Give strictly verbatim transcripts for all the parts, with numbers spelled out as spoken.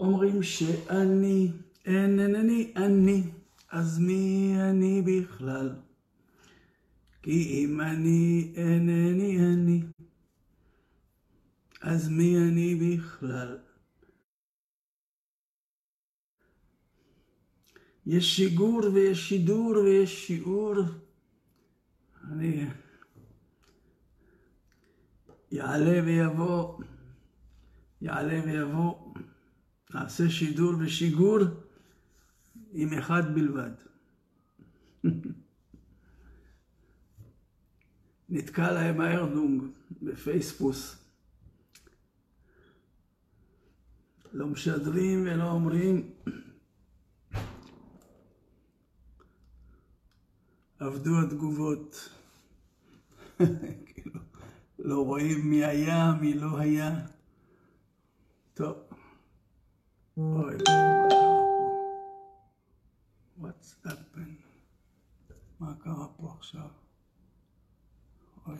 אומרים שאני אינני אני, אז מי אני בכלל? כי אם אני אינני אני, אז מי אני בכלל? יש שיגור ויש שידור ויש שיעור. אני יעלה ויבוא, יעלה ויבוא, נעשה שידור ושיגור עם אחד בלבד. נתקע להם הארדונג בפייספוס. לא משדרים ולא אומרים. עבדו התגובות. כאילו, לא רואים מי היה, מי לא היה. טוב. אוי, מה קרה פה? What's happened? מה קרה פה עכשיו? אוי.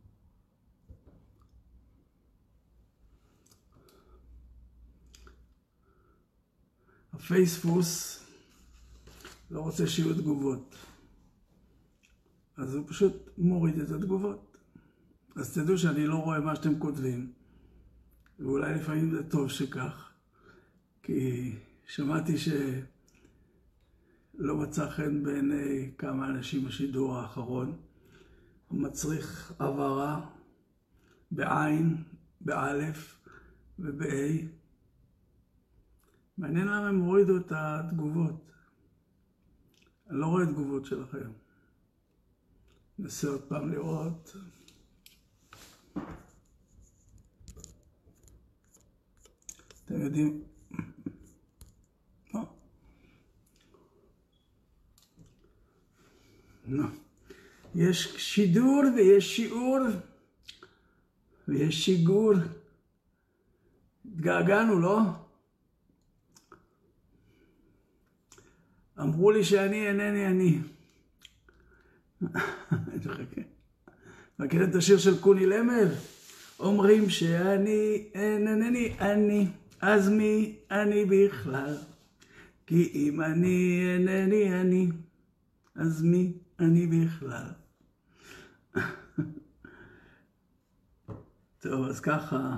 הפייספוס לא רוצה שיהיו תגובות. אז הוא פשוט מוריד את התגובות. אז תדעו שאני לא רואה מה שאתם כותבים. ואולי לפעמים זה טוב שכך. כי שמעתי שלא מצא חן בעיני כמה אנשים השידור האחרון. הוא מצריך עברה בעין, באלף ובאי. מעניין למה הם הורידו את התגובות. אני לא רואה תגובות שלכם. ננסה עוד פעם לראות. אתם יודעים? לא. לא. יש שידור ויש שיעור ויש שיגור. התגעגענו, לא? אמרו לי שאני אינני אני. מכיר את השיר של קוני למל? אומרים שאני אינני אני, אז מי אני בכלל? כי אם אני אינני אני, אז מי אני בכלל? טוב, אז ככה.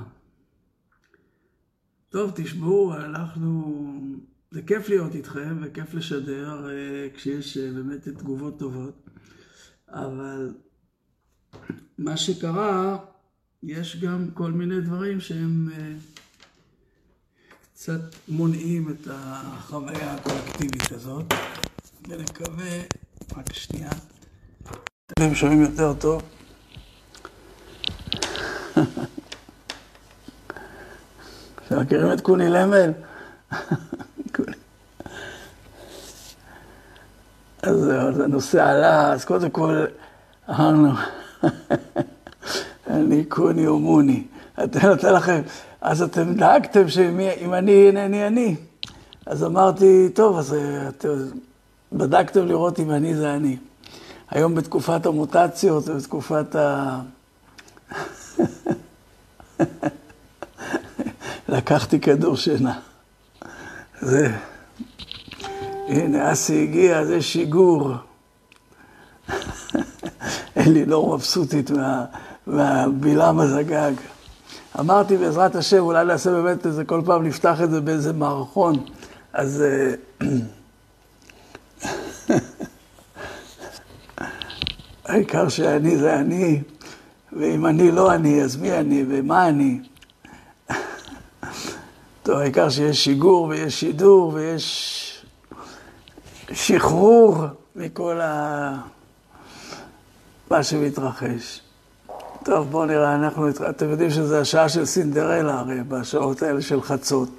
טוב, תשמעו, אנחנו... זה כיף להיות איתכם וכיף לשדר כשיש באמת תגובות טובות. אבל מה שקרה, יש גם כל מיני דברים שהם קצת מונעים את החוויה הקולקטיבית הזאת. ונקווה, רק שנייה. אתם שומעים יותר טוב? אתם מכירים את קוני למל? אז הנושא עלה, אז קודם כל אמרנו, אני קוני או מוני. אתם נותן לכם, אז אתם דאגתם שאם אני אינני אני. אז אמרתי, טוב, אז אתם בדקתם לראות אם אני זה אני. היום בתקופת המוטציות, בתקופת ה... לקחתי כדור שינה. זה... הנה, אסי הגיע, זה שיגור. אין לי לא מבסוטית מה, מהבילם הזגג. אמרתי בעזרת השם, אולי נעשה באמת איזה, כל פעם נפתח את זה באיזה מערכון. אז... העיקר שאני זה אני, ואם אני לא אני, אז מי אני ומה אני? טוב, העיקר שיש שיגור ויש שידור ויש... שחרור מכל ה... מה שמתרחש. טוב, בואו נראה, אנחנו... אתם יודעים שזה השעה של סינדרלה, הרי, בשעות האלה של חצות.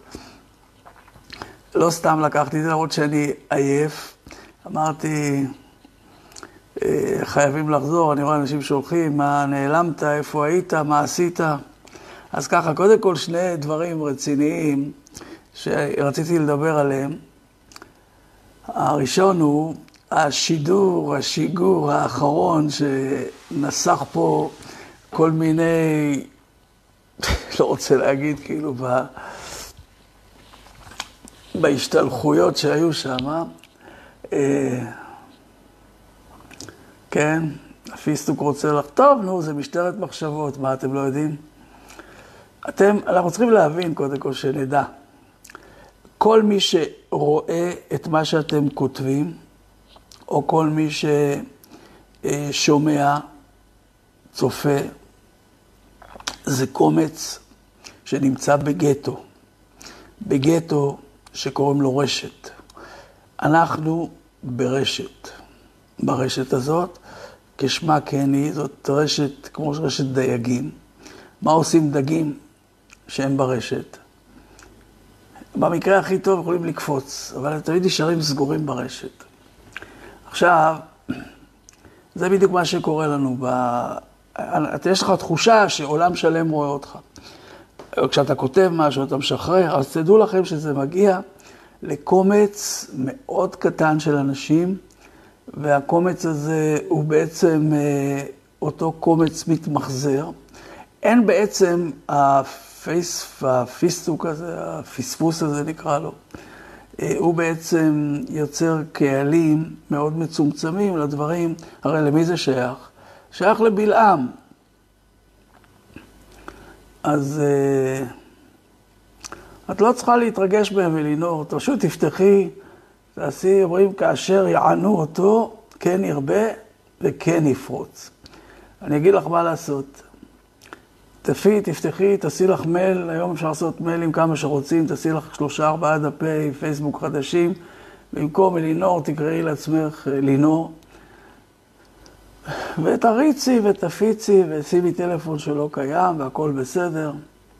לא סתם לקחתי את זה, למרות שאני עייף. אמרתי, חייבים לחזור, אני רואה אנשים שהולכים, מה נעלמת, איפה היית, מה עשית. אז ככה, קודם כל שני דברים רציניים שרציתי לדבר עליהם. הראשון הוא השידור, השיגור האחרון שנסח פה כל מיני, לא רוצה להגיד כאילו, בהשתלחויות שהיו שם, כן, הפיסטוק רוצה לך, טוב, נו, זה משטרת מחשבות, מה אתם לא יודעים? אתם, אנחנו צריכים להבין, קודם כל, שנדע. כל מי שרואה את מה שאתם כותבים, או כל מי ששומע, צופה, זה קומץ שנמצא בגטו. בגטו שקוראים לו רשת. אנחנו ברשת. ברשת הזאת, כשמה כן היא, זאת רשת כמו רשת דייגים. מה עושים דגים שהם ברשת? במקרה הכי טוב יכולים לקפוץ, אבל הם תמיד נשארים סגורים ברשת. עכשיו, זה בדיוק מה שקורה לנו. ב... יש לך תחושה שעולם שלם רואה אותך. כשאתה כותב משהו, אתה משחרר, אז תדעו לכם שזה מגיע לקומץ מאוד קטן של אנשים, והקומץ הזה הוא בעצם אותו קומץ מתמחזר. אין בעצם הפייס, הפיסטוק הזה, הפספוס הזה נקרא לו, הוא בעצם יוצר קהלים מאוד מצומצמים לדברים. הרי למי זה שייך? שייך לבלעם. אז את לא צריכה להתרגש בהם ולנור, פשוט תפתחי, תעשי, אומרים, כאשר יענו אותו, כן ירבה וכן יפרוץ. אני אגיד לך מה לעשות. תפי, תפתחי, תעשי לך מייל, היום אפשר לעשות מיילים כמה שרוצים, תעשי לך שלושה ארבעה דפי פייסבוק חדשים, במקום לינור תקראי לעצמך לינור, ותריצי ותפיצי ושימי טלפון שלא קיים והכל בסדר.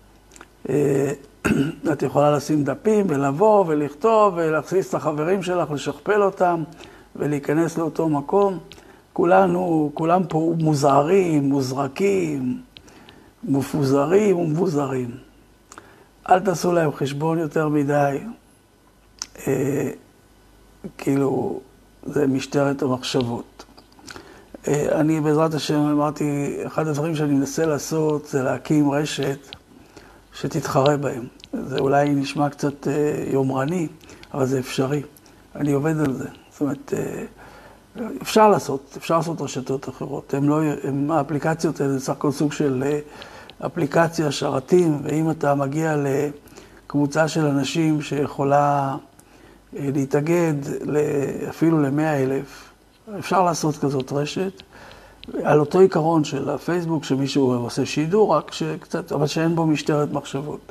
את יכולה לשים דפים ולבוא ולכתוב ולהכניס את החברים שלך, לשכפל אותם ולהיכנס לאותו מקום. כולנו, כולם פה מוזרים, מוזרקים, מפוזרים ומבוזרים. אל תעשו להם חשבון יותר מדי. אה, כאילו, זה משטרת המחשבות. אה, אני בעזרת השם אמרתי, אחד הדברים שאני מנסה לעשות זה להקים רשת שתתחרה בהם. זה אולי נשמע קצת אה, יומרני, אבל זה אפשרי. אני עובד על זה. זאת אומרת, אה, אפשר לעשות, אפשר לעשות רשתות אחרות. הם לא, הם, האפליקציות האלה זה סך הכל סוג של אה, אפליקציה, שרתים, ואם אתה מגיע לקבוצה של אנשים שיכולה אה, להתאגד אפילו למאה אלף, אפשר לעשות כזאת רשת. על אותו עיקרון של הפייסבוק, שמישהו עושה שידור, רק שקצת, אבל שאין בו משטרת מחשבות.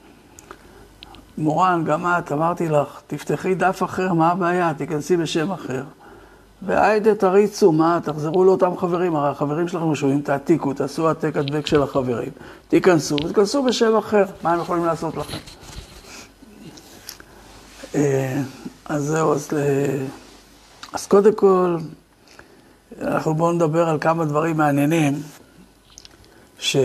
מורן, גם את, אמרתי לך, תפתחי דף אחר, מה הבעיה? תיכנסי בשם אחר. והיידה תריצו, מה? תחזרו לאותם חברים, הרי החברים שלכם משווים, תעתיקו, תעשו העתק הדבק של החברים. תיכנסו, ותיכנסו בשם אחר. מה הם יכולים לעשות לכם? אז זהו, אז, אז קודם כל, אנחנו בואו נדבר על כמה דברים מעניינים, ש...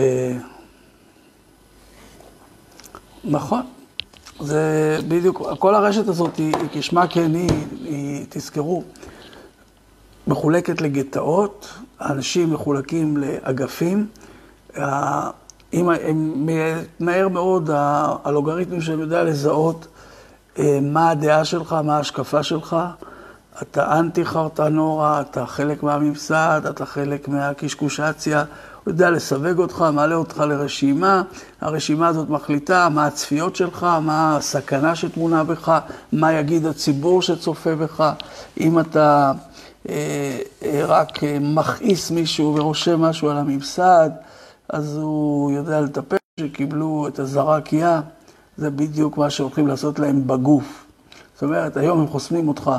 נכון, זה בדיוק, כל הרשת הזאת היא, היא כשמה כן היא, היא, תזכרו, מחולקת לגטאות, האנשים מחולקים לאגפים, אם הם מהר מאוד, האלגוריתמים שאני יודע לזהות מה הדעה שלך, מה ההשקפה שלך, אתה אנטי חרטנורה, אתה חלק מהממסד, אתה חלק מהקשקושציה, הוא יודע לסווג אותך, מעלה אותך לרשימה, הרשימה הזאת מחליטה מה הצפיות שלך, מה הסכנה שתמונה בך, מה יגיד הציבור שצופה בך, אם אתה אה, אה, רק אה, מכעיס מישהו ורושם משהו על הממסד, אז הוא יודע לטפל שקיבלו את הזרקיה, זה בדיוק מה שהולכים לעשות להם בגוף. זאת אומרת, היום הם חוסמים אותך,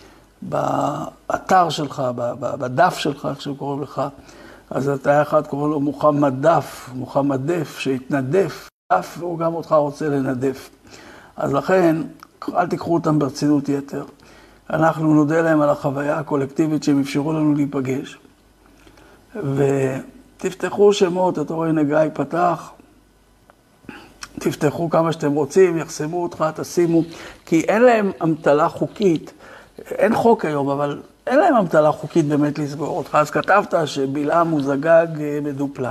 באתר שלך, בדף שלך, איך שקוראים לך, אז אתה אחד קורא לו מוחמד דף, מוחמד דף, שהתנדף, דף, והוא גם אותך רוצה לנדף. אז לכן, אל תיקחו אותם ברצינות יתר. אנחנו נודה להם על החוויה הקולקטיבית שהם אפשרו לנו להיפגש. ותפתחו שמות, אתה רואה, גיא פתח, תפתחו כמה שאתם רוצים, יחסמו אותך, תשימו, כי אין להם המטלה חוקית, אין חוק היום, אבל אין להם המטלה חוקית באמת לסגור אותך. אז כתבת שבלעם הוא זגג מדופלם.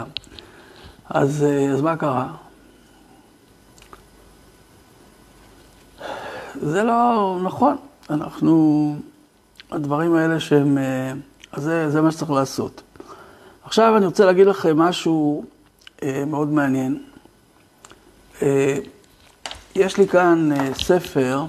אז, אז מה קרה? זה לא נכון. אנחנו, הדברים האלה שהם, אז זה, זה מה שצריך לעשות. עכשיו אני רוצה להגיד לכם משהו אה, מאוד מעניין. אה, יש לי כאן אה, ספר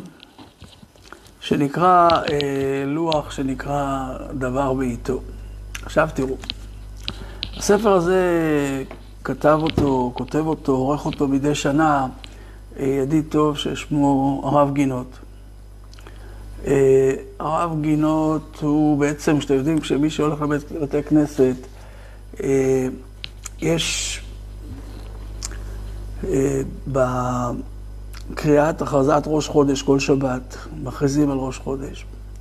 שנקרא אה, לוח, שנקרא דבר בעיתו. עכשיו תראו, הספר הזה כתב אותו, כותב אותו, עורך אותו מדי שנה, אה, ידיד טוב ששמו הרב גינות. אה, הרב גינות הוא בעצם, שאתם יודעים, כשמי שהולך לבתי כנסת, אה, יש אה, בקריאת הכרזת ראש חודש כל שבת, מכריזים על ראש חודש.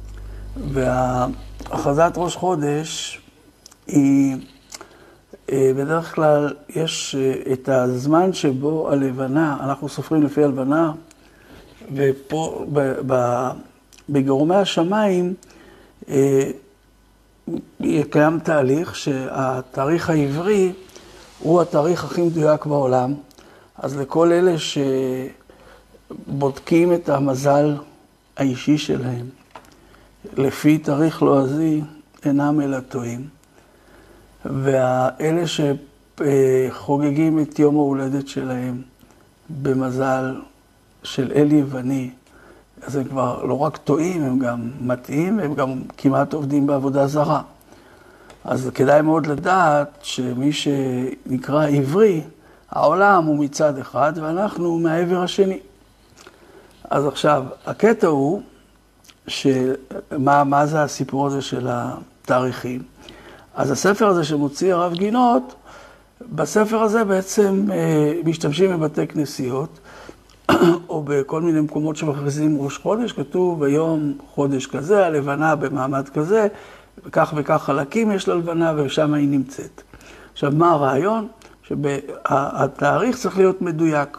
והכרזת ראש חודש היא, אה, בדרך כלל יש אה, את הזמן שבו הלבנה, אנחנו סופרים לפי הלבנה, ופה ב, ב, בגורמי השמיים, אה, קיים תהליך שהתאריך העברי הוא התאריך הכי מדויק בעולם. אז לכל אלה שבודקים את המזל האישי שלהם, לפי תאריך לועזי, אינם אלא טועים. ואלה שחוגגים את יום ההולדת שלהם במזל של אל יווני, אז הם כבר לא רק טועים, הם גם מטעים, הם גם כמעט עובדים בעבודה זרה. אז כדאי מאוד לדעת שמי שנקרא עברי, העולם הוא מצד אחד ואנחנו מהעבר השני. אז עכשיו, הקטע הוא, שמה, מה זה הסיפור הזה של התאריכים? אז הספר הזה שמוציא הרב גינות, בספר הזה בעצם משתמשים בבתי כנסיות, או בכל מיני מקומות שמכריזים ראש חודש, כתוב ביום חודש כזה, הלבנה במעמד כזה, וכך וכך חלקים יש ללבנה, ושם היא נמצאת. עכשיו, מה הרעיון? שהתאריך צריך להיות מדויק.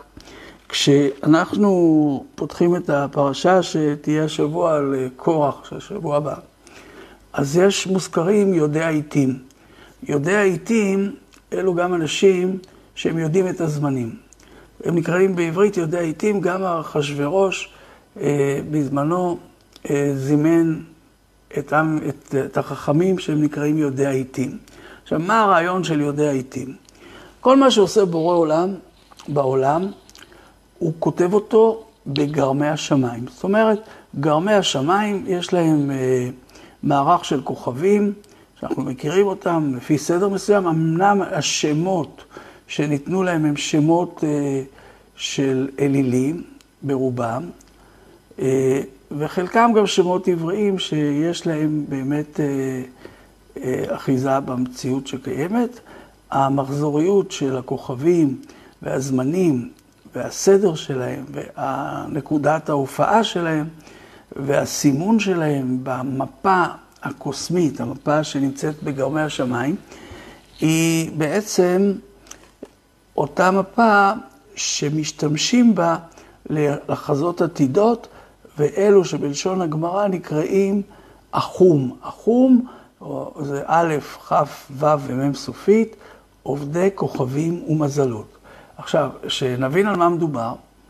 כשאנחנו פותחים את הפרשה שתהיה השבוע על קורח, שהשבוע הבא, אז יש מוזכרים יודעי העיתים. יודעי העיתים אלו גם אנשים שהם יודעים את הזמנים. הם נקראים בעברית יודעי העיתים, גם אחשוורוש אה, בזמנו אה, זימן את, את, את החכמים שהם נקראים יודעי העיתים. עכשיו, מה הרעיון של יודעי העיתים? כל מה שעושה בורא עולם בעולם, הוא כותב אותו בגרמי השמיים. זאת אומרת, גרמי השמיים יש להם אה, מערך של כוכבים, שאנחנו מכירים אותם לפי סדר מסוים, אמנם השמות שניתנו להם הם שמות אה, של אלילים ברובם, אה, וחלקם גם שמות עבריים שיש להם באמת אה, אה, אחיזה במציאות שקיימת. המחזוריות של הכוכבים והזמנים והסדר שלהם והנקודת ההופעה שלהם והסימון שלהם במפה הקוסמית, המפה שנמצאת בגרמי השמיים, היא בעצם אותה מפה שמשתמשים בה לחזות עתידות, ואלו שבלשון הגמרא נקראים אחום. אחום זה א', כ', ו' ומ' סופית, עובדי כוכבים ומזלות. עכשיו, שנבין על מה מדובר,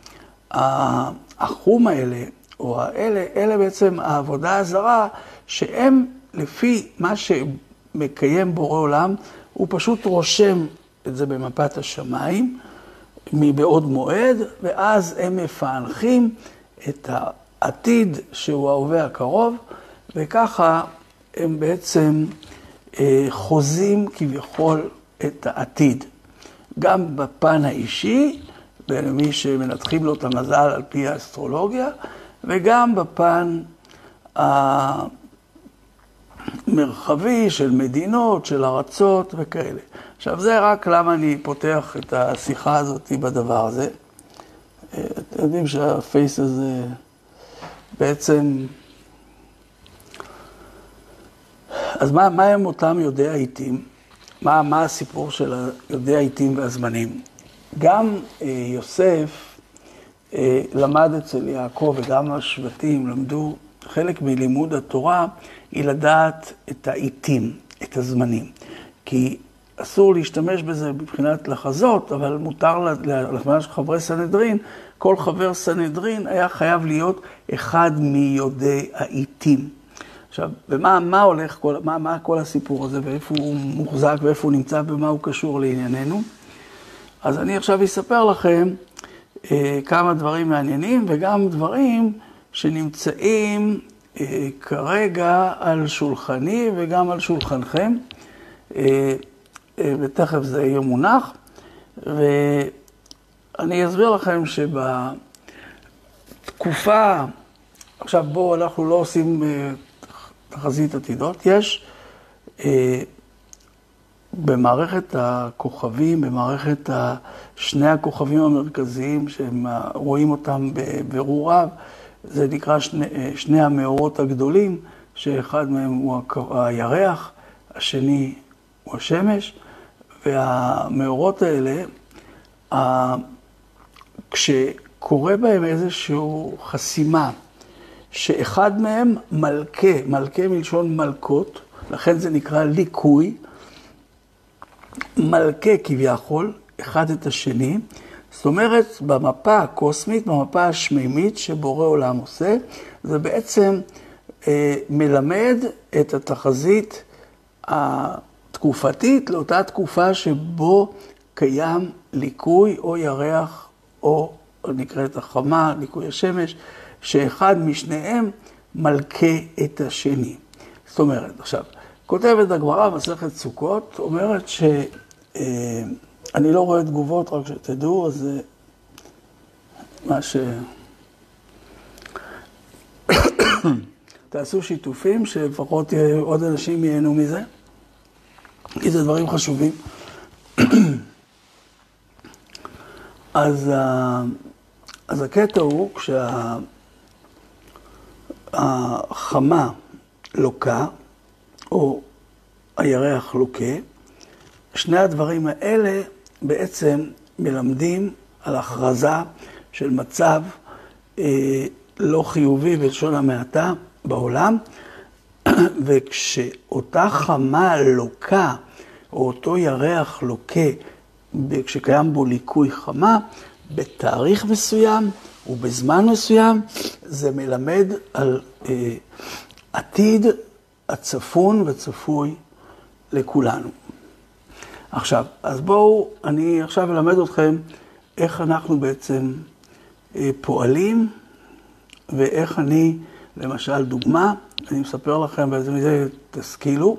האחום האלה, או האלה, אלה בעצם העבודה הזרה, שהם לפי מה שמקיים בורא עולם, הוא פשוט רושם את זה במפת השמיים, מבעוד מועד, ואז הם מפענחים את העתיד שהוא ההווה הקרוב, וככה הם בעצם אה, חוזים כביכול את העתיד. גם בפן האישי, למי שמנתחים לו את המזל על פי האסטרולוגיה, וגם בפן המרחבי של מדינות, של ארצות וכאלה. עכשיו, זה רק למה אני פותח את השיחה הזאת בדבר הזה. אתם יודעים שהפייס הזה בעצם... אז מה, מה הם אותם יודעי העיתים? מה, מה הסיפור של יודעי העיתים והזמנים? גם אה, יוסף אה, למד אצל יעקב, וגם השבטים למדו, חלק מלימוד התורה היא לדעת את העיתים, את הזמנים. כי אסור להשתמש בזה מבחינת לחזות, אבל מותר לחברי סנהדרין כל חבר סנהדרין היה חייב להיות אחד מיודעי העיתים. עכשיו, ומה מה הולך, כל, מה, מה כל הסיפור הזה, ואיפה הוא מוחזק, ואיפה הוא נמצא, ומה הוא קשור לענייננו? אז אני עכשיו אספר לכם אה, כמה דברים מעניינים, וגם דברים שנמצאים אה, כרגע על שולחני, וגם על שולחנכם, אה, אה, ותכף זה יהיה מונח, ואני אסביר לכם שבתקופה, עכשיו בואו אנחנו לא עושים אה, תחזית עתידות, יש אה, במערכת הכוכבים, במערכת שני הכוכבים המרכזיים שהם רואים אותם בבירור רב, זה נקרא שני, שני המאורות הגדולים, שאחד מהם הוא הירח, השני הוא השמש, והמאורות האלה, כשקורה בהם איזושהי חסימה, שאחד מהם מלכה, מלכה מלשון מלכות, לכן זה נקרא ליקוי, מלכה כביכול, אחד את השני, זאת אומרת, במפה הקוסמית, במפה השמימית שבורא עולם עושה, זה בעצם אה, מלמד את התחזית התקופתית לאותה תקופה שבו קיים ליקוי או ירח או נקראת החמה, ליקוי השמש, שאחד משניהם מלכה את השני. זאת אומרת, עכשיו, כותבת הגמרא מסכת סוכות, אומרת ש... אה, אני לא רואה תגובות, רק שתדעו, אז זה מה ש... תעשו שיתופים, שלפחות עוד אנשים ייהנו מזה, כי זה דברים חשובים. אז, אז הקטע הוא, כשהחמה לוקה, או הירח לוקה, שני הדברים האלה בעצם מלמדים על הכרזה של מצב אה, לא חיובי בלשון המעטה בעולם, וכשאותה חמה לוקה, או אותו ירח לוקה, כשקיים בו ליקוי חמה, בתאריך מסוים ובזמן מסוים, זה מלמד על אה, עתיד הצפון וצפוי לכולנו. עכשיו, אז בואו, אני עכשיו אלמד אתכם איך אנחנו בעצם פועלים, ואיך אני, למשל דוגמה, אני מספר לכם, ואיזה מזה תשכילו.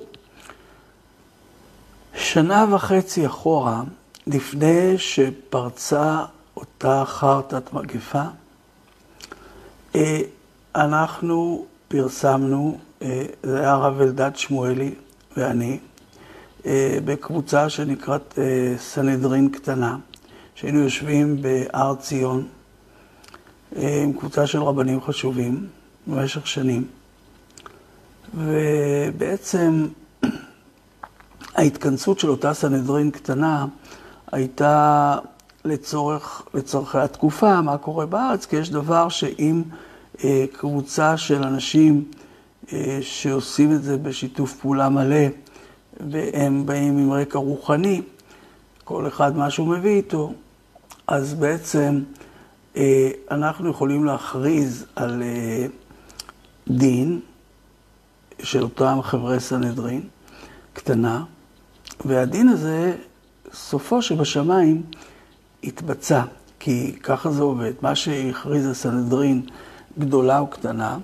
שנה וחצי אחורה, לפני שפרצה אותה חרטת מגפה, אנחנו פרסמנו, זה היה הרב אלדד שמואלי ואני, בקבוצה שנקראת סנהדרין קטנה, שהיינו יושבים בהר ציון, עם קבוצה של רבנים חשובים במשך שנים. ובעצם ההתכנסות של אותה סנהדרין קטנה הייתה לצורך, לצורכי התקופה, מה קורה בארץ, כי יש דבר שאם קבוצה של אנשים שעושים את זה בשיתוף פעולה מלא, והם באים עם רקע רוחני, כל אחד מה שהוא מביא איתו, אז בעצם אנחנו יכולים להכריז על דין של אותם חברי סנהדרין קטנה, והדין הזה, סופו שבשמיים, התבצע, כי ככה זה עובד. מה שהכריז הסנהדרין גדולה או קטנה,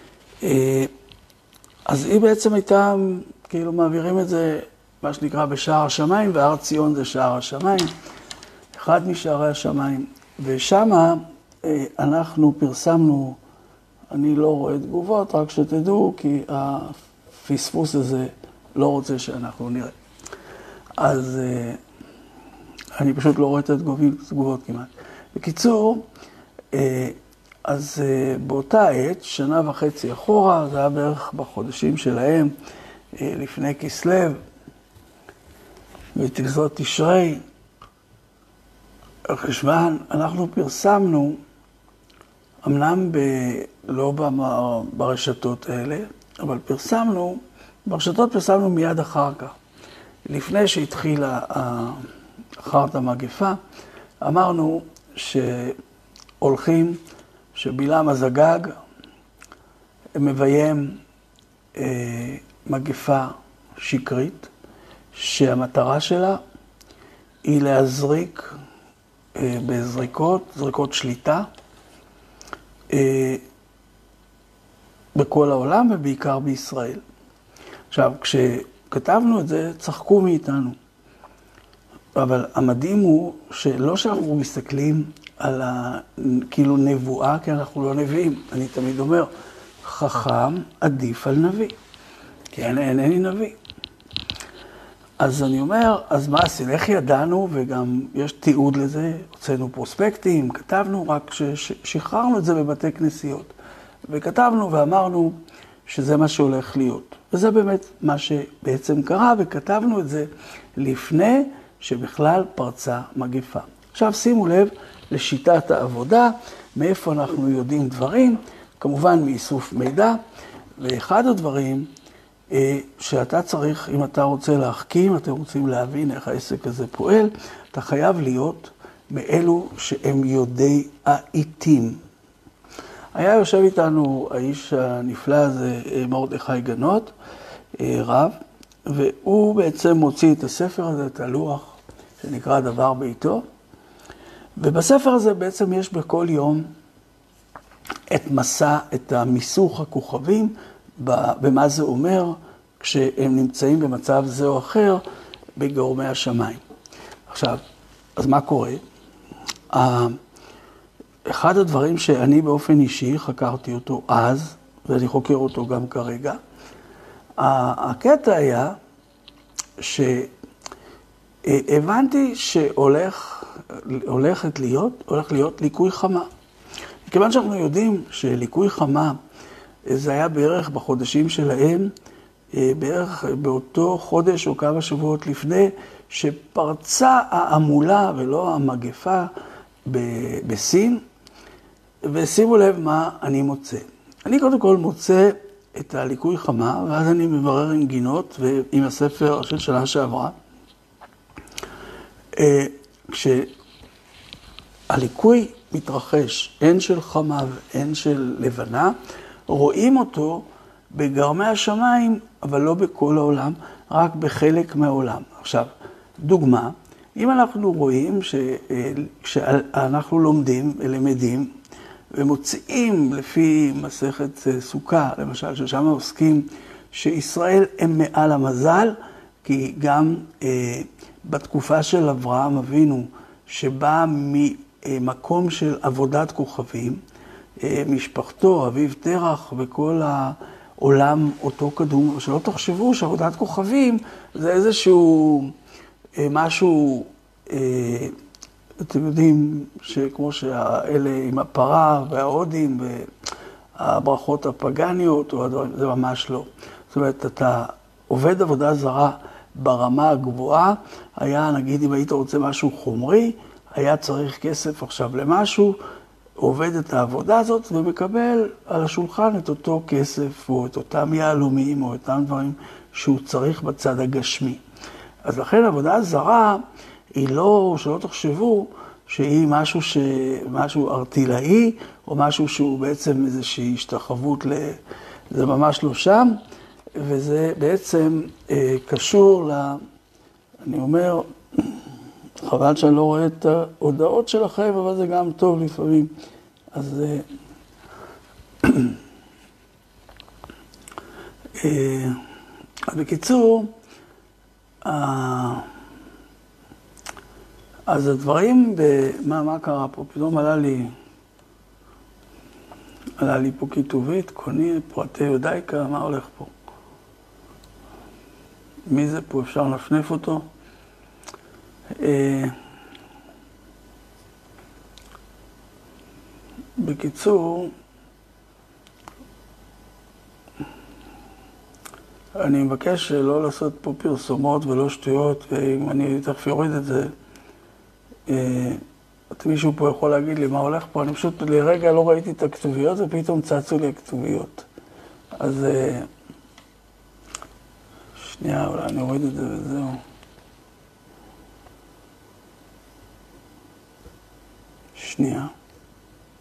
אז היא בעצם הייתה, כאילו מעבירים את זה, מה שנקרא בשער השמיים, והר ציון זה שער השמיים, אחד משערי השמיים. ושמה אנחנו פרסמנו, אני לא רואה תגובות, רק שתדעו, כי הפספוס הזה לא רוצה שאנחנו נראה. אז אני פשוט לא רואה את התגובות כמעט. בקיצור, אז באותה עת, שנה וחצי אחורה, זה היה בערך בחודשים שלהם, לפני כסלו, ותגזות תשרי, חשוון, אנחנו פרסמנו, אמנם ב, לא ברשתות האלה, אבל פרסמנו, ברשתות פרסמנו מיד אחר כך. לפני שהתחילה אחרת המגפה, אמרנו הולכים שבלעם הזגג מביים אה, מגפה שקרית, שהמטרה שלה היא להזריק אה, בזריקות, זריקות שליטה, אה, בכל העולם ובעיקר בישראל. עכשיו, כשכתבנו את זה, צחקו מאיתנו. אבל המדהים הוא שלא שאנחנו מסתכלים על ה... כאילו נבואה, כי אנחנו לא נביאים. אני תמיד אומר, חכם עדיף על נביא, כי אין, אינני נביא. אז אני אומר, אז מה עשינו? איך ידענו, וגם יש תיעוד לזה, הוצאנו פרוספקטים, כתבנו, רק ששחררנו את זה בבתי כנסיות. וכתבנו ואמרנו שזה מה שהולך להיות. וזה באמת מה שבעצם קרה, וכתבנו את זה לפני שבכלל פרצה מגפה. עכשיו שימו לב לשיטת העבודה, מאיפה אנחנו יודעים דברים, כמובן מאיסוף מידע, ואחד הדברים שאתה צריך, אם אתה רוצה להחכים, אתם רוצים להבין איך העסק הזה פועל, אתה חייב להיות מאלו שהם יודעי העיתים. היה יושב איתנו האיש הנפלא הזה, מרדכי גנות, רב, והוא בעצם מוציא את הספר הזה, את הלוח, שנקרא דבר ביתו, ובספר הזה בעצם יש בכל יום את מסע, את המיסוך הכוכבים, במה זה אומר כשהם נמצאים במצב זה או אחר בגורמי השמיים. עכשיו, אז מה קורה? אחד הדברים שאני באופן אישי חקרתי אותו אז, ואני חוקר אותו גם כרגע, הקטע היה שהבנתי שהולך, הולכת להיות, הולך להיות ליקוי חמה. כיוון שאנחנו יודעים שליקוי חמה זה היה בערך בחודשים שלהם, בערך באותו חודש או כמה שבועות לפני, שפרצה העמולה ולא המגפה בסין, ושימו לב מה אני מוצא. אני קודם כל מוצא את הליקוי חמה, ואז אני מברר עם גינות ועם הספר של שנה שעברה. כשהליקוי מתרחש, הן של חמה והן של לבנה, רואים אותו בגרמי השמיים, אבל לא בכל העולם, רק בחלק מהעולם. עכשיו, דוגמה, אם אנחנו רואים שאנחנו לומדים ולמדים, ומוצאים לפי מסכת סוכה, למשל, ששם עוסקים שישראל הם מעל המזל, כי גם אה, בתקופה של אברהם אבינו, שבא ממקום של עבודת כוכבים, אה, משפחתו, אביו תרח וכל העולם אותו קדום, שלא תחשבו שעבודת כוכבים זה איזשהו אה, משהו, אה, אתם יודעים שכמו שהאלה עם הפרה וההודים והברכות הפגניות, זה ממש לא. זאת אומרת, אתה עובד עבודה זרה ברמה הגבוהה, היה, נגיד, אם היית רוצה משהו חומרי, היה צריך כסף עכשיו למשהו, עובד את העבודה הזאת ומקבל על השולחן את אותו כסף, או את אותם יהלומים, או אותם דברים שהוא צריך בצד הגשמי. אז לכן עבודה זרה היא לא, שלא תחשבו, שהיא משהו, ש... משהו ארטילאי, או משהו שהוא בעצם איזושהי השתחוות, ל... זה ממש לא שם, וזה בעצם אה, קשור ל... אני אומר, חבל שאני לא רואה את ההודעות שלכם, אבל זה גם טוב לפעמים. אז אה, אה, בקיצור, אה, אז הדברים, מה, מה קרה פה? פתאום עלה לי, עלה לי פה כיתובית, קוני, פרטי יודאיקה, מה הולך פה? מי זה פה? אפשר לנפנף אותו? אה, בקיצור, אני מבקש לא לעשות פה פרסומות ולא שטויות, ואם אני תכף יוריד את זה, את מישהו פה יכול להגיד לי מה הולך פה, אני פשוט לרגע לא ראיתי את הכתוביות ופתאום צצו לי הכתוביות. אז שנייה, אולי אני אוריד את זה וזהו. שנייה.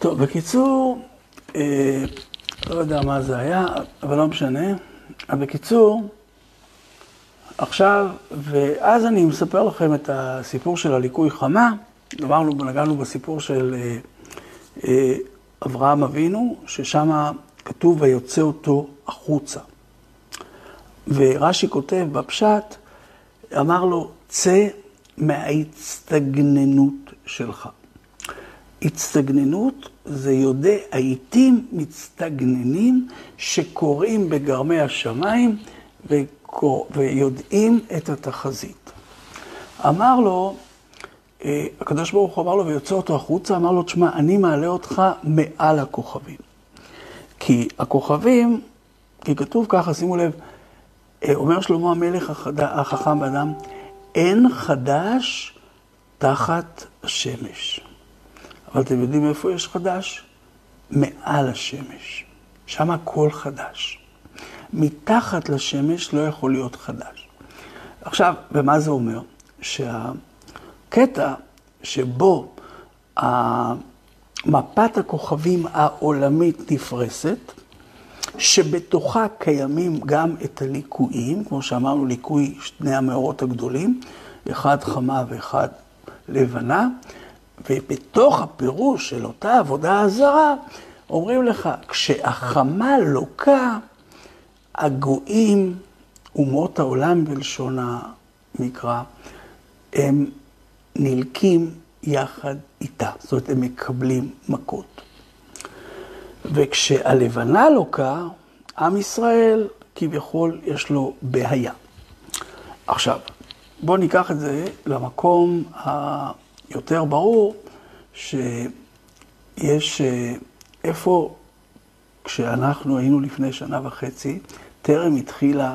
טוב, בקיצור, אה, לא יודע מה זה היה, אבל לא משנה. אבל בקיצור, עכשיו, ואז אני מספר לכם את הסיפור של הליקוי חמה. אמרנו, נגענו בסיפור של אה, אה, אברהם אבינו, ששם כתוב ויוצא אותו החוצה. ורש"י כותב בפשט, אמר לו, צא מההצטגננות שלך. הצטגננות זה יודע, העיתים מצטגננים שקוראים בגרמי השמיים ויודעים את התחזית. אמר לו, הקדוש ברוך הוא אמר לו ויוצא אותו החוצה, אמר לו, תשמע, אני מעלה אותך מעל הכוכבים. כי הכוכבים, כי כתוב ככה, שימו לב, אומר שלמה המלך החכם באדם, אין חדש תחת השמש. אבל אתם יודעים איפה יש חדש? מעל השמש. שם הכל חדש. מתחת לשמש לא יכול להיות חדש. עכשיו, ומה זה אומר? שהקטע שבו מפת הכוכבים העולמית נפרסת, שבתוכה קיימים גם את הליקויים, כמו שאמרנו, ליקוי שני המאורות הגדולים, אחד חמה ואחד לבנה, ובתוך הפירוש של אותה עבודה הזרה, אומרים לך, כשהחמה לוקה, הגויים, אומות העולם בלשון המקרא, הם נלקים יחד איתה. זאת אומרת, הם מקבלים מכות. וכשהלבנה לוקה, עם ישראל כביכול יש לו בעיה. עכשיו, בואו ניקח את זה למקום היותר ברור, שיש איפה, כשאנחנו היינו לפני שנה וחצי, טרם התחילה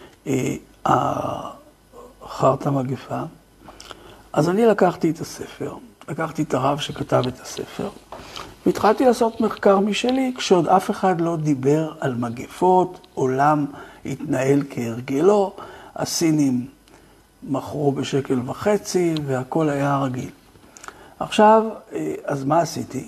חרט המגפה, אז אני לקחתי את הספר, לקחתי את הרב שכתב את הספר, והתחלתי לעשות מחקר משלי, כשעוד אף אחד לא דיבר על מגפות, עולם התנהל כהרגלו, הסינים מכרו בשקל וחצי, והכל היה רגיל. עכשיו, אז מה עשיתי?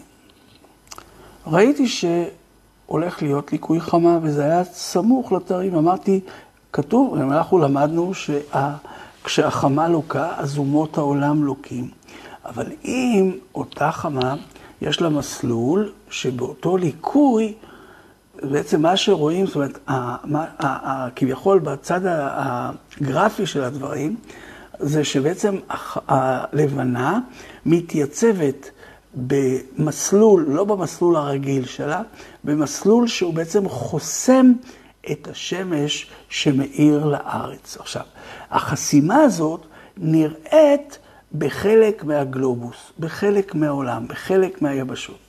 ראיתי שהולך להיות ליקוי חמה, וזה היה סמוך לתארים. אמרתי, כתוב, אנחנו למדנו שכשהחמה לוקה, אז אומות העולם לוקים. אבל אם אותה חמה, יש לה מסלול שבאותו ליקוי, בעצם מה שרואים, זאת אומרת, כביכול בצד הגרפי של הדברים, זה שבעצם הלבנה מתייצבת במסלול, לא במסלול הרגיל שלה, במסלול שהוא בעצם חוסם את השמש שמאיר לארץ. עכשיו, החסימה הזאת נראית בחלק מהגלובוס, בחלק מהעולם, בחלק מהיבשות.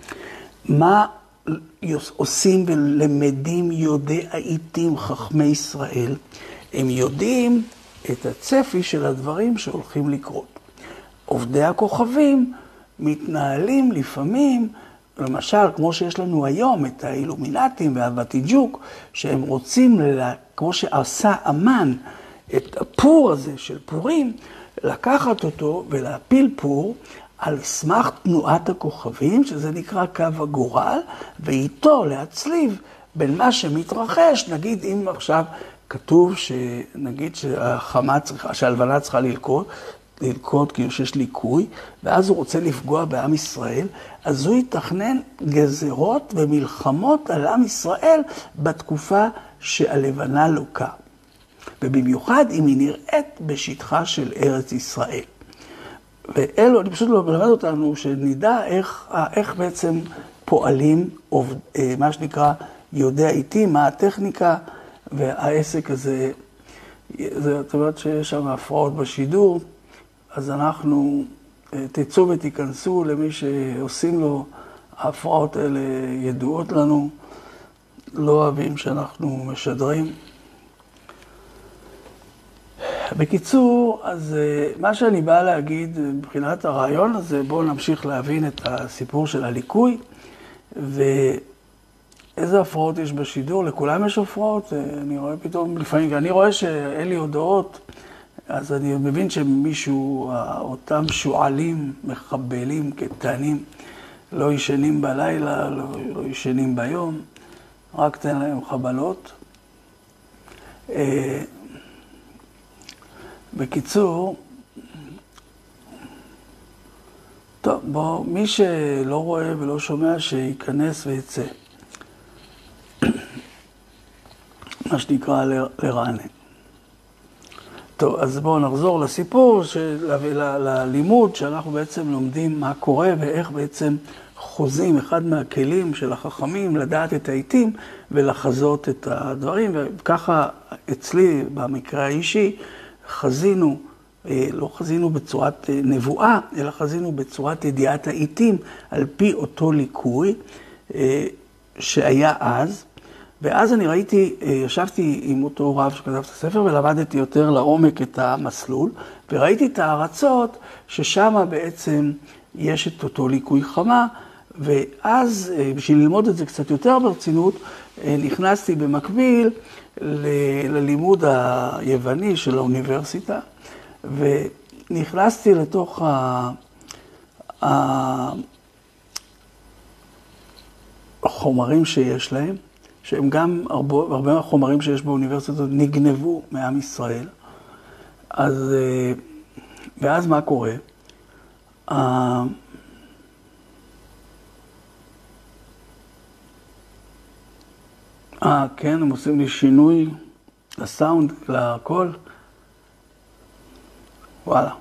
מה עושים ולמדים יודעי העיתים חכמי ישראל? הם יודעים את הצפי של הדברים שהולכים לקרות. עובדי הכוכבים מתנהלים לפעמים, למשל, כמו שיש לנו היום את האילומינטים והוותיג'וק, שהם רוצים, כמו שעשה אמן, את הפור הזה של פורים, לקחת אותו ולהפיל פור על סמך תנועת הכוכבים, שזה נקרא קו הגורל, ואיתו להצליב בין מה שמתרחש, נגיד אם עכשיו כתוב שנגיד שהחמה צריכה, שהלבנה צריכה ללקות, ללקות כאילו שיש ליקוי, ואז הוא רוצה לפגוע בעם ישראל, אז הוא יתכנן גזרות ומלחמות על עם ישראל בתקופה שהלבנה לוקה. ובמיוחד אם היא נראית בשטחה של ארץ ישראל. ואלו, אני פשוט לא מלמד אותנו שנדע איך, איך בעצם פועלים, עובד, מה שנקרא, יודע איתי, מה הטכניקה, והעסק הזה, זה, את אומרת שיש שם הפרעות בשידור, אז אנחנו, תצאו ותיכנסו למי שעושים לו, ההפרעות האלה ידועות לנו, לא אוהבים שאנחנו משדרים. בקיצור, אז מה שאני בא להגיד מבחינת הרעיון הזה, בואו נמשיך להבין את הסיפור של הליקוי, ואיזה הפרעות יש בשידור, לכולם יש הפרעות, אני רואה פתאום לפעמים, אני רואה שאין לי הודעות, אז אני מבין שמישהו, אותם שועלים, מחבלים, קטנים, לא ישנים בלילה, לא, לא ישנים ביום, רק תן להם חבלות. אה, בקיצור, טוב, בוא, מי שלא רואה ולא שומע שייכנס ויצא. מה שנקרא לרענן. טוב, אז בואו נחזור לסיפור, של, ל, ללימוד שאנחנו בעצם לומדים מה קורה ואיך בעצם חוזים אחד מהכלים של החכמים לדעת את העיתים ולחזות את הדברים, וככה אצלי במקרה האישי חזינו, לא חזינו בצורת נבואה, אלא חזינו בצורת ידיעת העיתים על פי אותו ליקוי שהיה אז. ואז אני ראיתי, ישבתי עם אותו רב שכתב את הספר ולמדתי יותר לעומק את המסלול, וראיתי את הארצות ששם בעצם יש את אותו ליקוי חמה, ואז בשביל ללמוד את זה קצת יותר ברצינות, נכנסתי במקביל ללימוד היווני של האוניברסיטה, ונכנסתי לתוך החומרים שיש להם, שהם גם הרבה, הרבה מהחומרים שיש באוניברסיטות נגנבו מעם ישראל. אז, ואז מה קורה? אה, כן, הם עושים לי שינוי לסאונד, לכל. וואלה.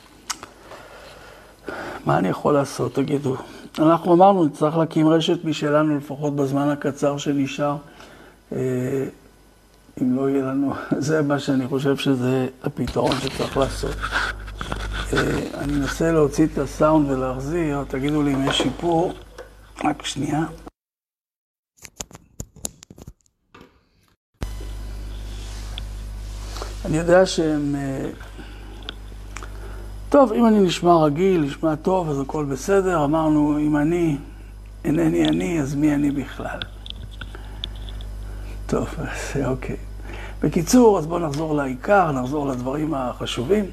מה אני יכול לעשות, תגידו? אנחנו אמרנו, נצטרך להקים רשת משלנו, לפחות בזמן הקצר שנשאר. אם לא יהיה לנו, זה מה שאני חושב שזה הפתרון שצריך לעשות. אני אנסה להוציא את הסאונד ולהחזיר, תגידו לי אם יש שיפור. רק שנייה. אני יודע שהם... טוב, אם אני נשמע רגיל, נשמע טוב, אז הכל בסדר. אמרנו, אם אני אינני אני, אז מי אני בכלל? טוב, אז אוקיי. בקיצור, אז בואו נחזור לעיקר, נחזור לדברים החשובים.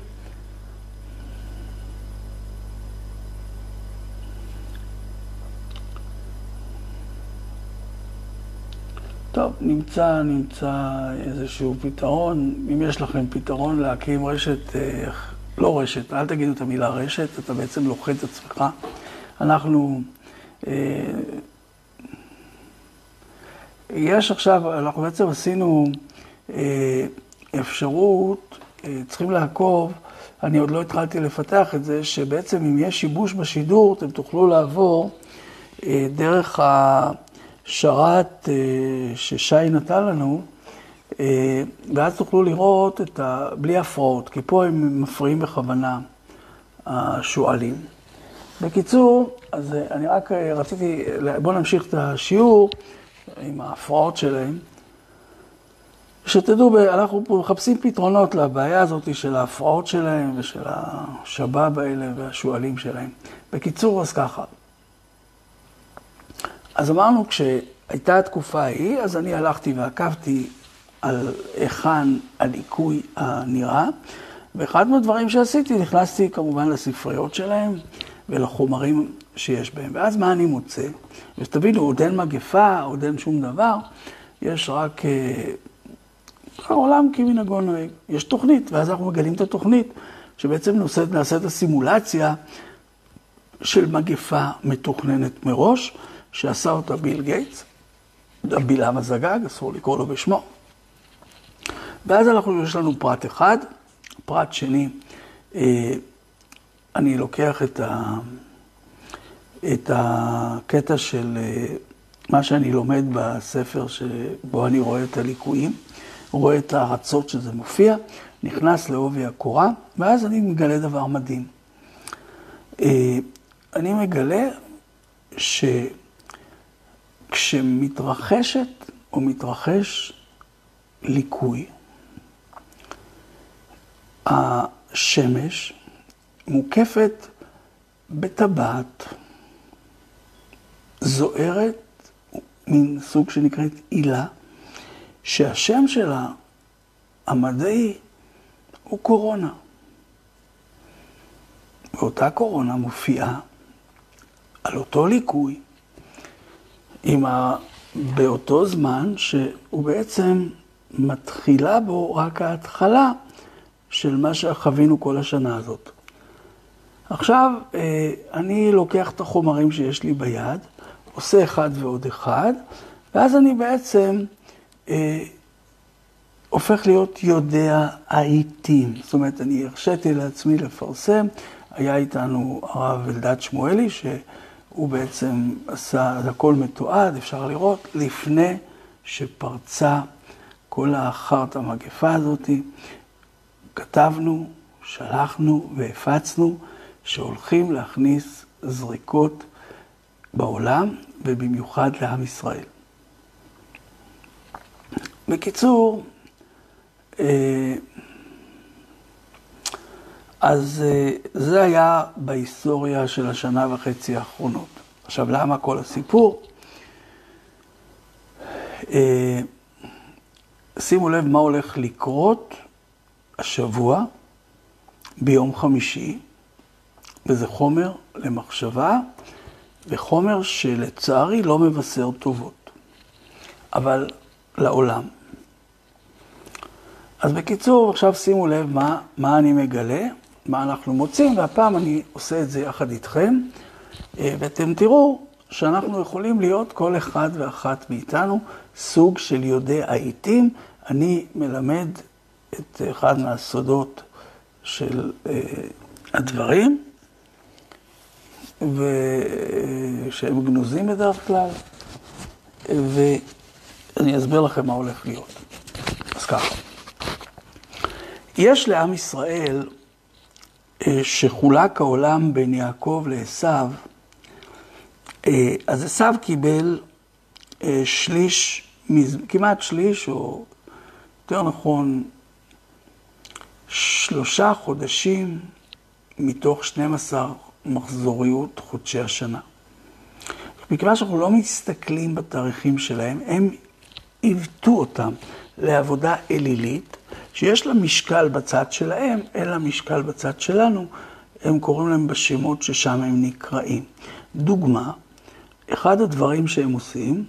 טוב, נמצא, נמצא איזשהו פתרון. אם יש לכם פתרון להקים רשת... לא רשת, אל תגידו את המילה רשת, אתה בעצם לוחץ את עצמך. אנחנו, אה, יש עכשיו, אנחנו בעצם עשינו אה, אפשרות, אה, צריכים לעקוב, אני עוד לא התחלתי לפתח את זה, שבעצם אם יש שיבוש בשידור, אתם תוכלו לעבור אה, דרך השרת אה, ששי נתן לנו, ואז תוכלו לראות את ה... בלי הפרעות, כי פה הם מפריעים בכוונה השואלים. בקיצור, אז אני רק רציתי, בואו נמשיך את השיעור עם ההפרעות שלהם. שתדעו, אנחנו פה מחפשים פתרונות לבעיה הזאת של ההפרעות שלהם ושל השבב האלה והשואלים שלהם. בקיצור, אז ככה. אז אמרנו, כשהייתה התקופה ההיא, אז אני הלכתי ועקבתי על היכן הליקוי הנראה, ואחד מהדברים שעשיתי, נכנסתי כמובן לספריות שלהם ולחומרים שיש בהם. ואז מה אני מוצא? ושתבינו, עוד אין מגפה, עוד אין שום דבר, יש רק העולם כמנהגו נוהג. יש תוכנית, ואז אנחנו מגלים את התוכנית, שבעצם נעשית, נעשית הסימולציה של מגפה מתוכננת מראש, שעשה אותה ביל גייטס, בלעם הזגג, אסור לקרוא לו בשמו. ואז אנחנו, יש לנו פרט אחד, פרט שני, אני לוקח את, ה, את הקטע של מה שאני לומד בספר שבו אני רואה את הליקויים, רואה את הארצות שזה מופיע, נכנס לעובי הקורה, ואז אני מגלה דבר מדהים. אני מגלה שכשמתרחשת או מתרחש ליקוי, השמש מוקפת בטבעת זוהרת, מין סוג שנקראת עילה, שהשם שלה, המדעי, הוא קורונה. ואותה קורונה מופיעה על אותו ליקוי, עם ה... באותו זמן שהוא בעצם מתחילה בו רק ההתחלה של מה שחווינו כל השנה הזאת. עכשיו, אני לוקח את החומרים שיש לי ביד, עושה אחד ועוד אחד, ואז אני בעצם אה, הופך להיות יודע העיתים. זאת אומרת, אני הרשיתי לעצמי לפרסם, היה איתנו הרב אלדד שמואלי, שהוא בעצם עשה, הכל מתועד, אפשר לראות, לפני שפרצה כל האחרת המגפה הזאת, כתבנו, שלחנו והפצנו, שהולכים להכניס זריקות בעולם, ובמיוחד לעם ישראל. בקיצור, אז זה היה בהיסטוריה של השנה וחצי האחרונות. עכשיו, למה כל הסיפור? שימו לב מה הולך לקרות השבוע, ביום חמישי, וזה חומר למחשבה, וחומר שלצערי לא מבשר טובות, אבל לעולם. אז בקיצור, עכשיו שימו לב מה, מה אני מגלה, מה אנחנו מוצאים, והפעם אני עושה את זה יחד איתכם, ואתם תראו שאנחנו יכולים להיות כל אחד ואחת מאיתנו סוג של יודע העיתים. אני מלמד את אחד מהסודות של אה, הדברים, ושהם גנוזים בדרך כלל, ואני אסביר לכם מה הולך להיות. אז ככה. יש לעם ישראל שחולק העולם בין יעקב לעשיו, אז עשיו קיבל שליש, כמעט שליש, או יותר נכון, שלושה חודשים מתוך שנים עשר מחזוריות חודשי השנה. מכיוון שאנחנו לא מסתכלים בתאריכים שלהם, הם עיוותו אותם לעבודה אלילית, שיש לה משקל בצד שלהם, אין לה משקל בצד שלנו, הם קוראים להם בשמות ששם הם נקראים. דוגמה, אחד הדברים שהם עושים,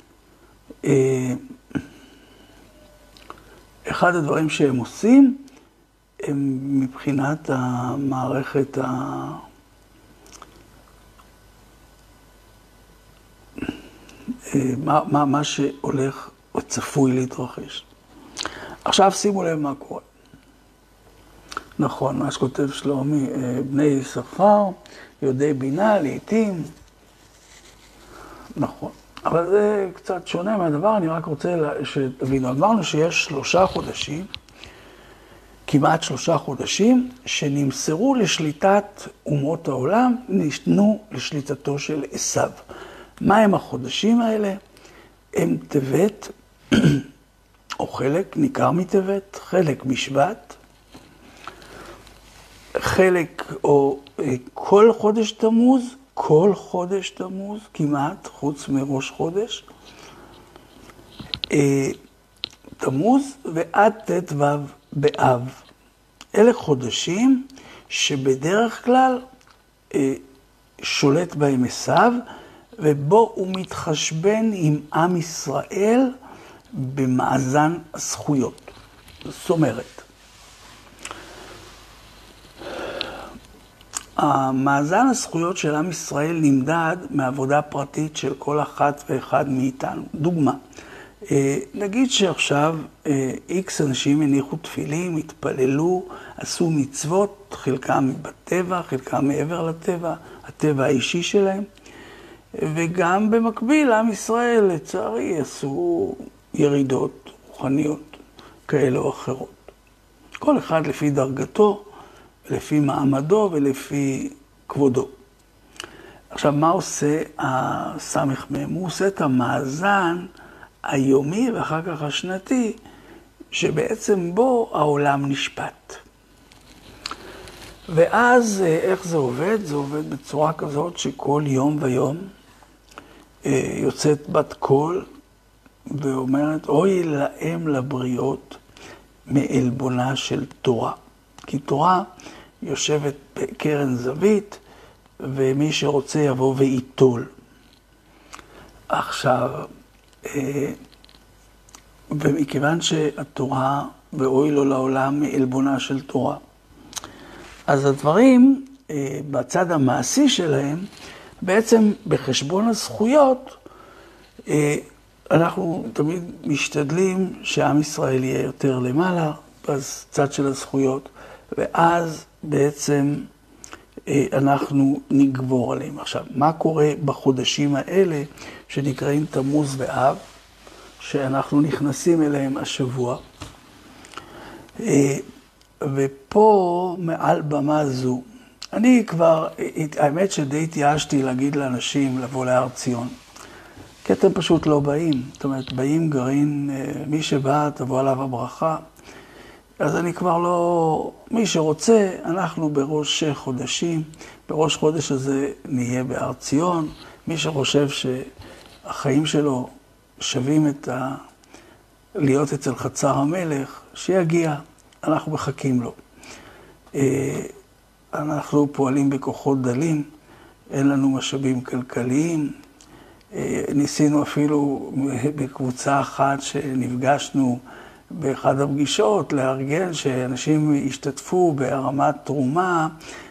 אחד הדברים שהם עושים, הם מבחינת המערכת ה... מה, מה, מה שהולך או צפוי להתרחש. עכשיו שימו לב מה קורה. נכון, מה שכותב שלומי, בני יששכר, יודעי בינה, לעתים. נכון. אבל זה קצת שונה מהדבר, אני רק רוצה שתבינו. אמרנו שיש שלושה חודשים, כמעט שלושה חודשים, שנמסרו לשליטת אומות העולם, נשנו לשליטתו של עשיו. מה הם החודשים האלה? הם טבת, או חלק ניכר מטבת, חלק משבט, חלק או כל חודש תמוז, כל חודש תמוז, כמעט, חוץ מראש חודש, תמוז ועד ט"ו באב. אלה חודשים שבדרך כלל שולט בהם עשיו, ובו הוא מתחשבן עם עם ישראל במאזן הזכויות. זאת אומרת, המאזן הזכויות של עם ישראל נמדד מעבודה פרטית של כל אחת ואחד מאיתנו. דוגמה, נגיד שעכשיו איקס אנשים הניחו תפילים, התפללו, עשו מצוות, חלקם בטבע, חלקם מעבר לטבע, הטבע האישי שלהם, וגם במקביל עם ישראל לצערי עשו ירידות רוחניות כאלה או אחרות. כל אחד לפי דרגתו, לפי מעמדו ולפי כבודו. עכשיו, מה עושה הסמך מהם? הוא עושה את המאזן היומי ואחר כך השנתי, שבעצם בו העולם נשפט. ואז איך זה עובד? זה עובד בצורה כזאת שכל יום ויום יוצאת בת קול ואומרת, אוי להם לבריות מעלבונה של תורה. כי תורה יושבת בקרן זווית ומי שרוצה יבוא ויטול. עכשיו, ומכיוון שהתורה, ואוי לו לעולם מעלבונה של תורה, אז הדברים בצד המעשי שלהם, בעצם בחשבון הזכויות, אנחנו תמיד משתדלים שעם ישראל יהיה יותר למעלה, בצד של הזכויות, ואז בעצם אנחנו נגבור עליהם. עכשיו, מה קורה בחודשים האלה שנקראים תמוז ואב, שאנחנו נכנסים אליהם השבוע? ופה מעל במה זו, אני כבר, האמת שדי התייאשתי להגיד לאנשים לבוא להר ציון, כי אתם פשוט לא באים. זאת אומרת, באים גרעין, מי שבא תבוא עליו הברכה. אז אני כבר לא, מי שרוצה, אנחנו בראש חודשים, בראש חודש הזה נהיה בהר ציון. מי שחושב שהחיים שלו שווים את ה... להיות אצל חצר המלך, שיגיע, אנחנו מחכים לו. אנחנו פועלים בכוחות דלים, אין לנו משאבים כלכליים. ניסינו אפילו בקבוצה אחת שנפגשנו באחד הפגישות לארגן שאנשים ישתתפו בהרמת תרומה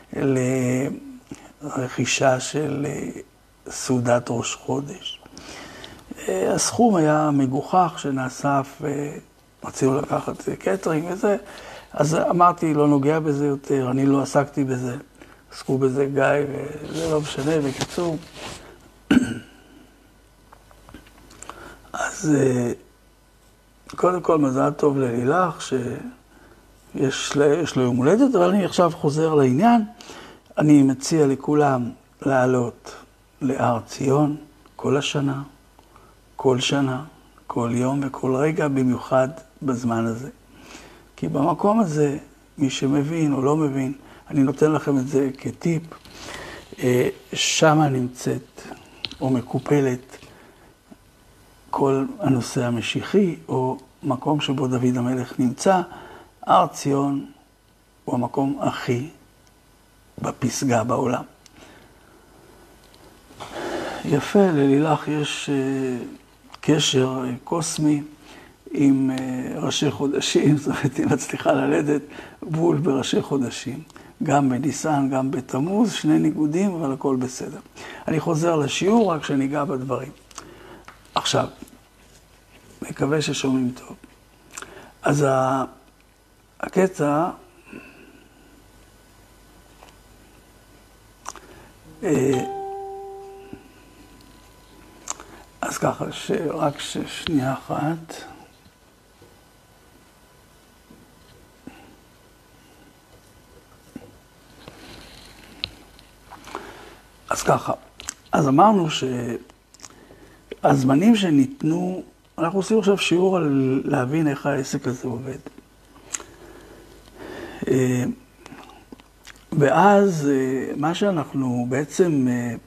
לרכישה של סעודת ראש חודש. הסכום היה מגוחך שנאסף, רצינו לקחת קטרינג וזה, אז אמרתי, לא נוגע בזה יותר, אני לא עסקתי בזה, עסקו בזה גיא וזה לא משנה, בקיצור. אז קודם כל מזל טוב ללילך, שיש לו יום הולדת, אבל אני עכשיו חוזר לעניין. אני מציע לכולם לעלות להר ציון כל השנה, כל שנה, כל יום וכל רגע, במיוחד בזמן הזה. כי במקום הזה, מי שמבין או לא מבין, אני נותן לכם את זה כטיפ, שמה נמצאת או מקופלת כל הנושא המשיחי, או מקום שבו דוד המלך נמצא. הר ציון הוא המקום הכי בפסגה בעולם. יפה, ללילך יש קשר קוסמי עם ראשי חודשים, זאת אומרת, היא מצליחה ללדת בול בראשי חודשים. גם בניסן, גם בתמוז, שני ניגודים, אבל הכל בסדר. אני חוזר לשיעור, רק שניגע בדברים. עכשיו, מקווה ששומעים טוב. אז הקטע, אז ככה, רק שנייה אחת. אז ככה, אז אמרנו שהזמנים שניתנו, אנחנו עושים עכשיו שיעור על להבין איך העסק הזה עובד. ואז מה שאנחנו בעצם,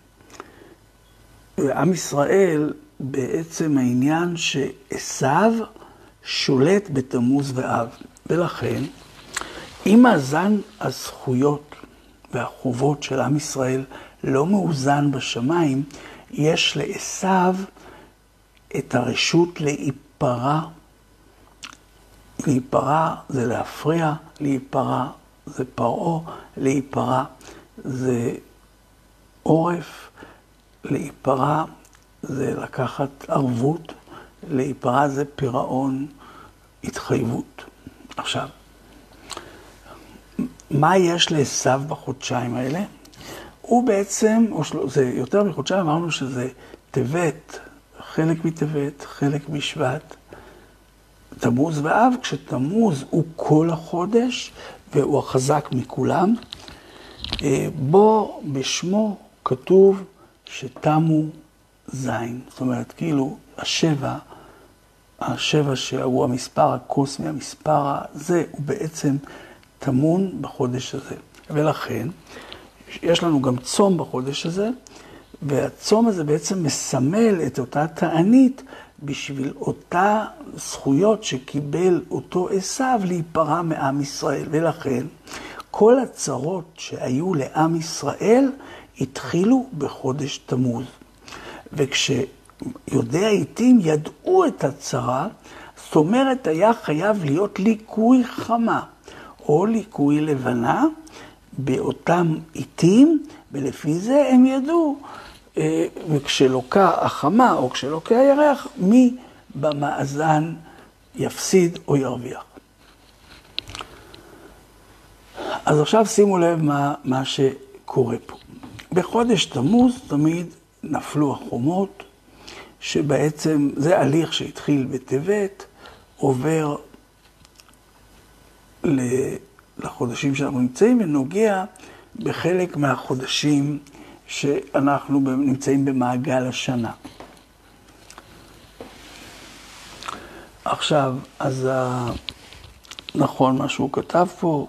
עם ישראל, בעצם העניין שעשיו שולט בתמוז ואב. ולכן, אם מאזן הזכויות והחובות של עם ישראל לא מאוזן בשמיים, יש לעשיו את הרשות להיפרע. להיפרע זה להפריע, להיפרע זה פרעה, להיפרע זה עורף, להיפרע זה לקחת ערבות, להיפרע זה פירעון, התחייבות. עכשיו, מה יש לעשיו בחודשיים האלה? הוא בעצם, או של... זה יותר מחודשיים, אמרנו שזה טבת, חלק מטבת, חלק משבט, תמוז ואב, כשתמוז הוא כל החודש, והוא החזק מכולם, בו בשמו כתוב שתמו זין. זאת אומרת, כאילו, השבע, השבע שהוא המספר הקוסמי, המספר הזה, הוא בעצם תמון בחודש הזה. ולכן, יש לנו גם צום בחודש הזה, והצום הזה בעצם מסמל את אותה תענית בשביל אותה זכויות שקיבל אותו עשיו להיפרע מעם ישראל. ולכן, כל הצרות שהיו לעם ישראל התחילו בחודש תמוז. וכשיודעי העיתים ידעו את הצרה, זאת אומרת היה חייב להיות ליקוי חמה או ליקוי לבנה באותם עיתים, ולפי זה הם ידעו, וכשלוקה החמה או כשלוקה הירח, מי במאזן יפסיד או ירוויח. אז עכשיו שימו לב מה, מה שקורה פה. בחודש תמוז תמיד נפלו החומות, שבעצם זה הליך שהתחיל בטבת, עובר לחודשים שאנחנו נמצאים, ונוגע בחלק מהחודשים שאנחנו נמצאים במעגל השנה. עכשיו, אז נכון מה שהוא כתב פה,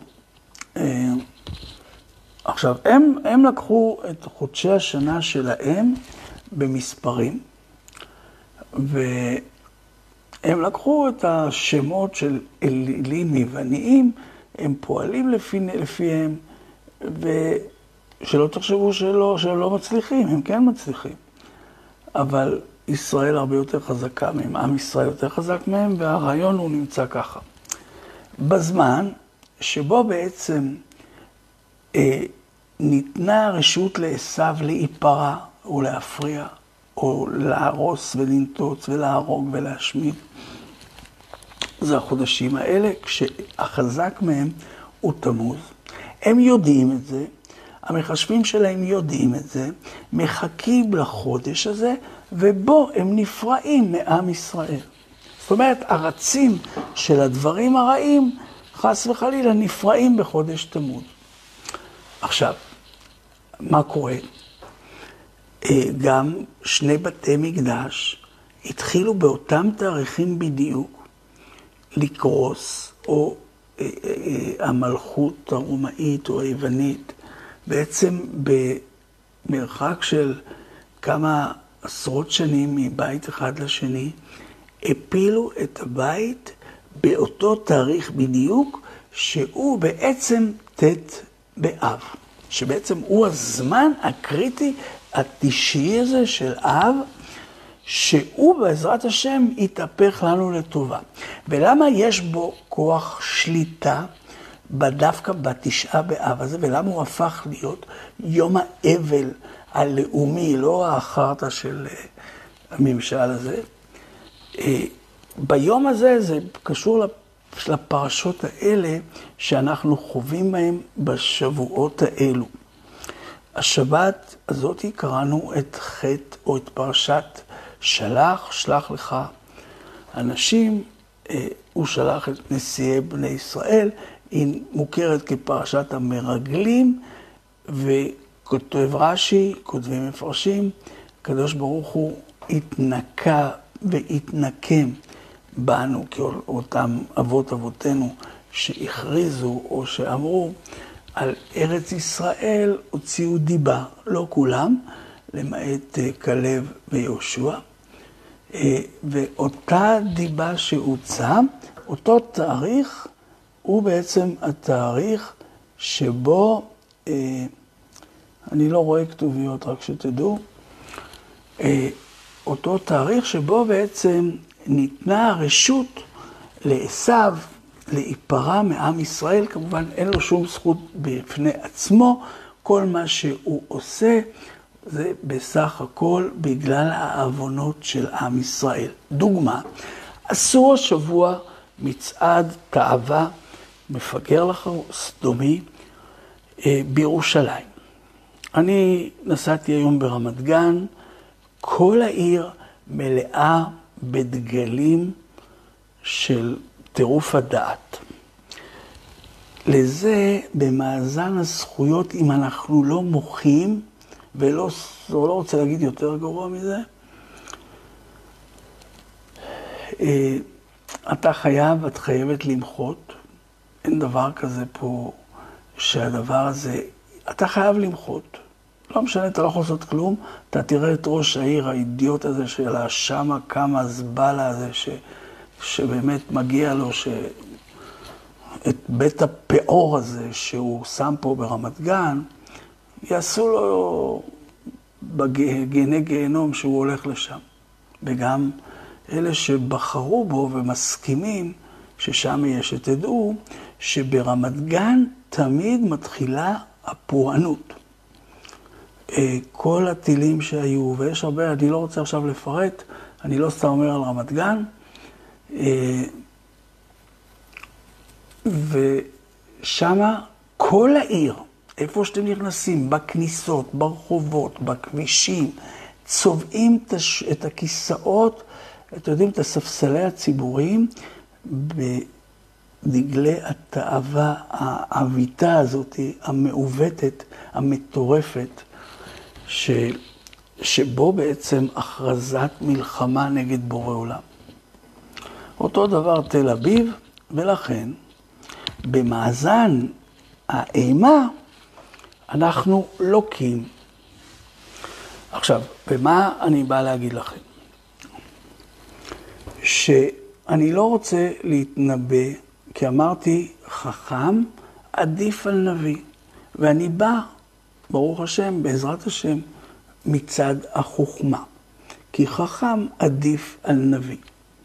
עכשיו, הם, הם לקחו את חודשי השנה שלהם במספרים, והם לקחו את השמות של אלילים יווניים, הם פועלים לפי, לפיהם, ושלא תחשבו שלא, שהם לא מצליחים, הם כן מצליחים. אבל ישראל הרבה יותר חזקה מהם, עם ישראל יותר חזק מהם, והרעיון הוא נמצא ככה. בזמן שבו בעצם אה, ניתנה רשות לעשיו להיפרע או להפריע, או להרוס ולנטוץ ולהרוג ולהשמיד. זה החודשים האלה, כשהחזק מהם הוא תמוז. הם יודעים את זה, המחשבים שלהם יודעים את זה, מחכים לחודש הזה, ובו הם נפרעים מעם ישראל. זאת אומרת, הרצים של הדברים הרעים, חס וחלילה, נפרעים בחודש תמוז. עכשיו, מה קורה? גם שני בתי מקדש התחילו באותם תאריכים בדיוק לקרוס, או המלכות הרומאית או היוונית, בעצם במרחק של כמה עשרות שנים מבית אחד לשני, הפילו את הבית באותו תאריך בדיוק, שהוא בעצם ת' באב, שבעצם הוא הזמן הקריטי התשעי הזה של אב, שהוא בעזרת השם יתהפך לנו לטובה. ולמה יש בו כוח שליטה דווקא בתשעה באב הזה, ולמה הוא הפך להיות יום האבל הלאומי, לא האחרתה של הממשל הזה. ביום הזה זה קשור לפרשות האלה שאנחנו חווים בהם בשבועות האלו. השבת הזאת קראנו את חטא או את פרשת שלח, שלח לך אנשים, הוא שלח את נשיאי בני ישראל, היא מוכרת כפרשת המרגלים, וכותב רש"י, כותבים מפרשים, הקדוש ברוך הוא התנקה והתנקם בנו, כאותם אבות אבותינו שהכריזו או שאמרו, על ארץ ישראל הוציאו דיבה, לא כולם, למעט כלב ויהושע. ואותה דיבה שהוצא, אותו תאריך, הוא בעצם התאריך שבו, אני לא רואה כתוביות, רק שתדעו, אותו תאריך שבו בעצם ניתנה הרשות לעשיו, להיפרע מעם ישראל. כמובן אין לו שום זכות בפני עצמו, כל מה שהוא עושה זה בסך הכל בגלל העוונות של עם ישראל. דוגמה, עשו השבוע מצעד תאווה, מפגר לך סדומי, בירושלים. אני נסעתי היום ברמת גן, כל העיר מלאה בדגלים של טירוף הדעת. לזה במאזן הזכויות, אם אנחנו לא מוחים, ולא לא רוצה להגיד יותר גרוע מזה, אתה חייב, את חייבת למחות. אין דבר כזה פה שהדבר הזה, אתה חייב למחות. לא משנה, אתה לא יכול לעשות כלום, אתה תראה את ראש העיר, האידיוט הזה של השמה, כמה זבלה הזה, ש, שבאמת מגיע לו, ש... את בית הפאור הזה שהוא שם פה ברמת גן, יעשו לו בגיהני גיהנום שהוא הולך לשם. וגם אלה שבחרו בו ומסכימים ששם יש, שתדעו שברמת גן תמיד מתחילה הפורענות. כל הטילים שהיו, ויש הרבה, אני לא רוצה עכשיו לפרט, אני לא סתם אומר על רמת גן, ושמה כל העיר, איפה שאתם נכנסים, בכניסות, ברחובות, בכבישים, צובעים את הכיסאות, אתם יודעים, את הספסלי הציבוריים, בדגלי התאווה, העביתה הזאת, המעוותת, המטורפת, ש... שבו בעצם הכרזת מלחמה נגד בורא עולם. אותו דבר תל אביב, ולכן במאזן האימה אנחנו לוקים. עכשיו, במה אני בא להגיד לכם? שאני לא רוצה להתנבא, כי אמרתי, חכם עדיף על נביא. ואני בא, ברוך השם, בעזרת השם, מצד החוכמה. כי חכם עדיף על נביא.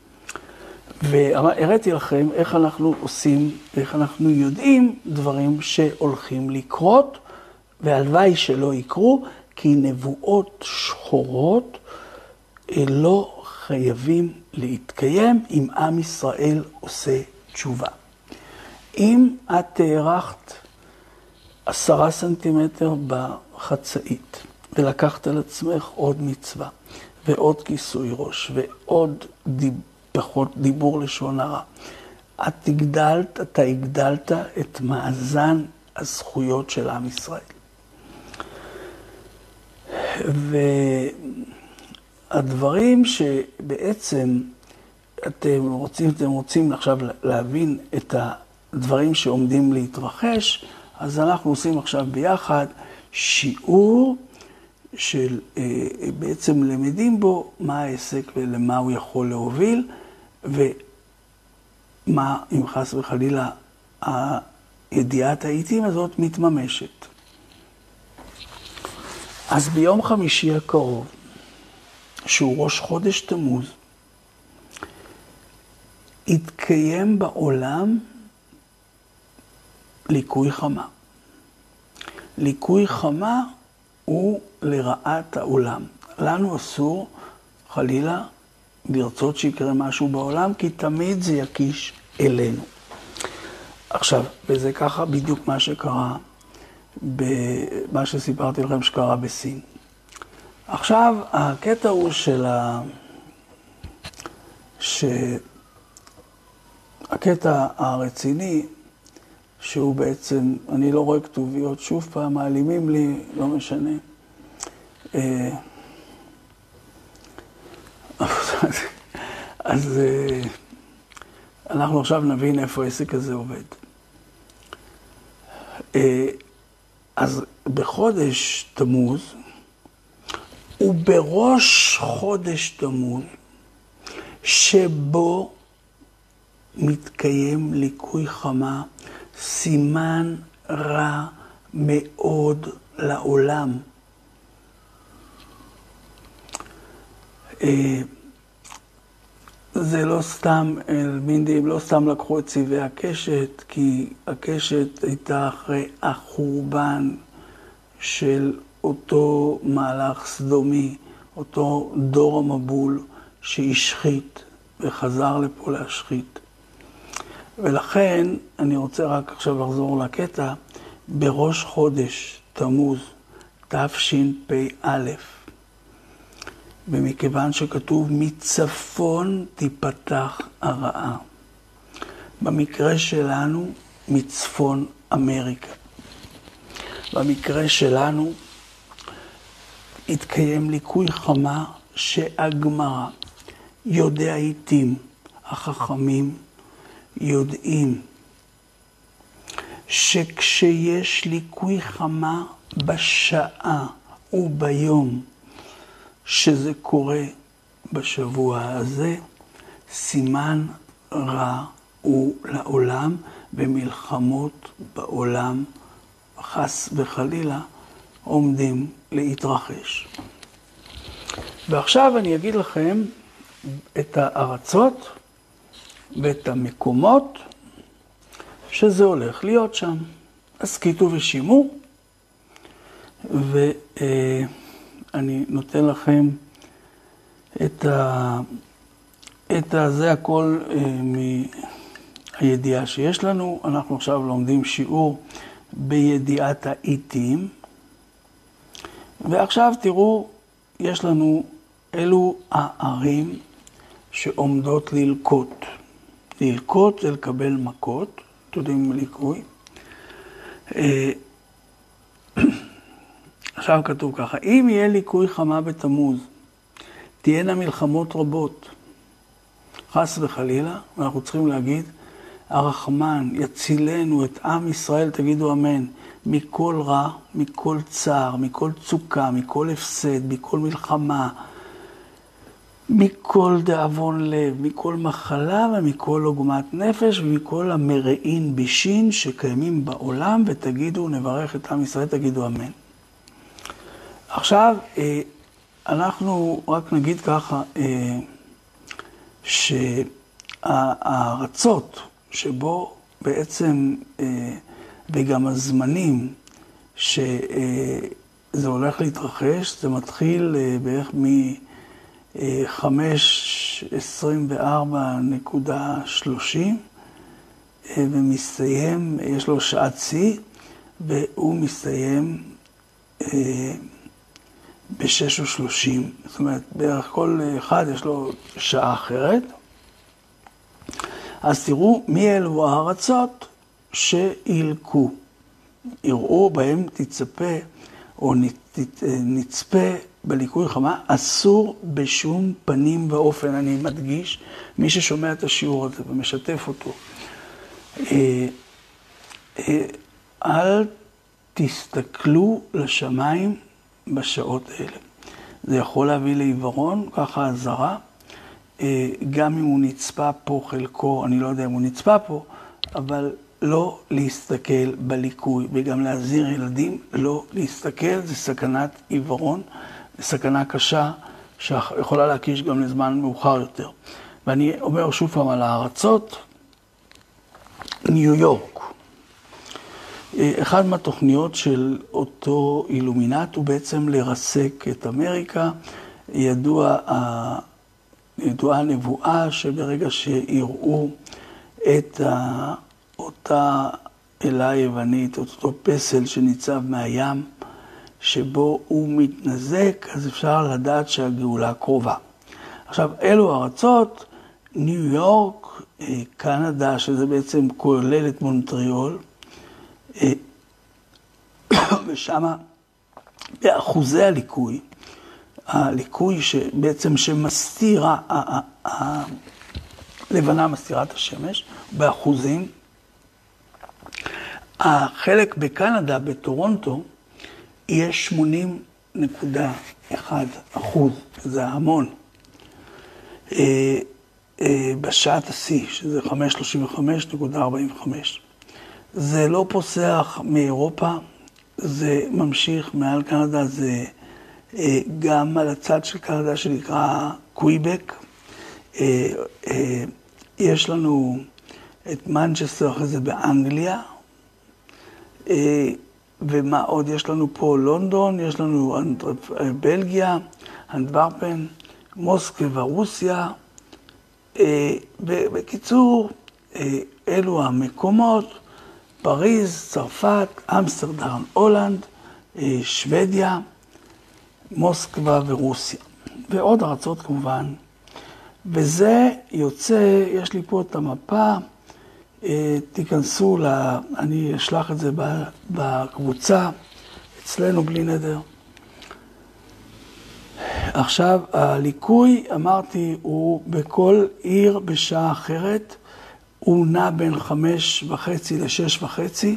והראיתי לכם איך אנחנו עושים, איך אנחנו יודעים דברים שהולכים לקרות, והלוואי שלא יקרו, כי נבואות שחורות לא חייבים להתקיים אם עם ישראל עושה תשובה. אם את תארכת עשרה סנטימטר בחצאית, ולקחת על עצמך עוד מצווה, ועוד כיסוי ראש, ועוד דיב, פחות דיבור לשון הרע, את תגדלת, אתה הגדלת את מאזן הזכויות של עם ישראל. והדברים שבעצם אתם רוצים, אתם רוצים עכשיו להבין את הדברים שעומדים להתרחש, אז אנחנו עושים עכשיו ביחד שיעור של בעצם למדים בו מה העסק ולמה הוא יכול להוביל, ומה אם חס וחלילה הידיעת העיתים הזאת מתממשת. אז ביום חמישי הקרוב, שהוא ראש חודש תמוז, יתקיים בעולם ליקוי חמה. ליקוי חמה הוא לרעת העולם. לנו אסור, חלילה, לרצות שיקרה משהו בעולם, כי תמיד זה יקיש אלינו. עכשיו, וזה ככה בדיוק מה שקרה, במה שסיפרתי לכם שקרה בסין. עכשיו, הקטע הוא של ה... ש... הקטע הרציני, שהוא בעצם, אני לא רואה כתוביות, שוב פעם, מעלימים לי, לא משנה. אז אנחנו עכשיו נבין איפה העסק הזה עובד. אז בחודש תמוז, ובראש חודש תמוז, שבו מתקיים ליקוי חמה, סימן רע מאוד לעולם. זה לא סתם, אלמינדים לא סתם לקחו את צבעי הקשת, כי הקשת הייתה אחרי החורבן של אותו מהלך סדומי, אותו דור המבול שהשחית וחזר לפה להשחית. ולכן אני רוצה רק עכשיו לחזור לקטע, בראש חודש תמוז תשפ"א, ומכיוון שכתוב מצפון תיפתח הרעה. במקרה שלנו מצפון אמריקה. במקרה שלנו התקיים ליקוי חמה שהגמרא, יודע עיתים, החכמים יודעים שכשיש ליקוי חמה בשעה וביום שזה קורה בשבוע הזה, סימן רע הוא לעולם, במלחמות בעולם, חס וחלילה, עומדים להתרחש. ועכשיו אני אגיד לכם את הארצות ואת המקומות שזה הולך להיות שם. הסכיתו ושימו, ואני נותן לכם את ה... את ה... זה הכל מהידיעה שיש לנו. אנחנו עכשיו לומדים שיעור בידיעת העיתים, ועכשיו תראו, יש לנו אלו הערים שעומדות ללקוט. ללקוט זה לקבל מכות, אתם יודעים ליקוי. עכשיו כתוב ככה, אם יהיה ליקוי חמה בתמוז, תהיינה מלחמות רבות. חס וחלילה, ואנחנו צריכים להגיד, הרחמן יצילנו את עם ישראל, תגידו אמן, מכל רע, מכל צער, מכל צוקה, מכל הפסד, מכל מלחמה, מכל דאבון לב, מכל מחלה ומכל עוגמת נפש ומכל המרעין בישין שקיימים בעולם, ותגידו, נברך את עם ישראל, תגידו אמן. עכשיו, אנחנו רק נגיד ככה, שהארצות שבו בעצם, וגם הזמנים שזה הולך להתרחש, זה מתחיל בערך מ-חמש עשרים וארבע נקודה שלושים, ומסתיים, יש לו שעת שיא, והוא מסתיים ב-שש ושלושים. זאת אומרת, בערך כל אחד יש לו שעה אחרת. אז תראו מי אלו הארצות שילקו. יראו בהם תצפה או נצפה בליקוי חמה, אסור בשום פנים ואופן. אני מדגיש, מי ששומע את השיעור הזה ומשתף אותו, אל תסתכלו לשמיים בשעות האלה. זה יכול להביא לעיוורון, ככה הזרה. גם אם הוא נצפה פה חלקו, אני לא יודע אם הוא נצפה פה, אבל לא להסתכל בליקוי, וגם להזהיר ילדים לא להסתכל, זה סכנת עיוורון, סכנה קשה שיכולה להקיש גם לזמן מאוחר יותר. ואני אומר שוב פעם על הארצות, ניו יורק. אחד מהתוכניות של אותו אילומינט הוא בעצם לרסק את אמריקה. ידוע, ידועה הנבואה שברגע שיראו את אותה אלה היוונית, אותו פסל שניצב מהים, שבו הוא מתנזק, אז אפשר לדעת שהגאולה קרובה. עכשיו, אלו ארצות, ניו יורק, קנדה, שזה בעצם כולל את מונטריאול, ושם באחוזי הליקוי, הליקוי שבעצם שמסתירה, הלבנה מסתירה את השמש, באחוזים, החלק בקנדה, בטורונטו, יהיה שמונים נקודה אחת אחוז, זה המון. בשעת השיא, שזה חמש שלושים וחמש נקודה ארבעים וחמש. זה לא פוסח מאירופה, זה ממשיך מעל קנדה, זה גם על הצד של קנדה שנקרא קוויבק. יש לנו את מנצ'סטר אחרי זה באנגליה, ומה עוד יש לנו פה? לונדון, יש לנו בלגיה, אנטוורפן, מוסקבה, רוסיה. בקיצור, אלו המקומות, פריז, צרפת, אמסטרדם, הולנד, שוודיה, מוסקבה ורוסיה. ועוד ארצות כמובן. וזה יוצא, יש לי פה את המפה, תיכנסו, לה, אני אשלח את זה בקבוצה, אצלנו בלי נדר. עכשיו, הליקוי, אמרתי, הוא בכל עיר בשעה אחרת, הוא נע בין חמש וחצי לשש וחצי,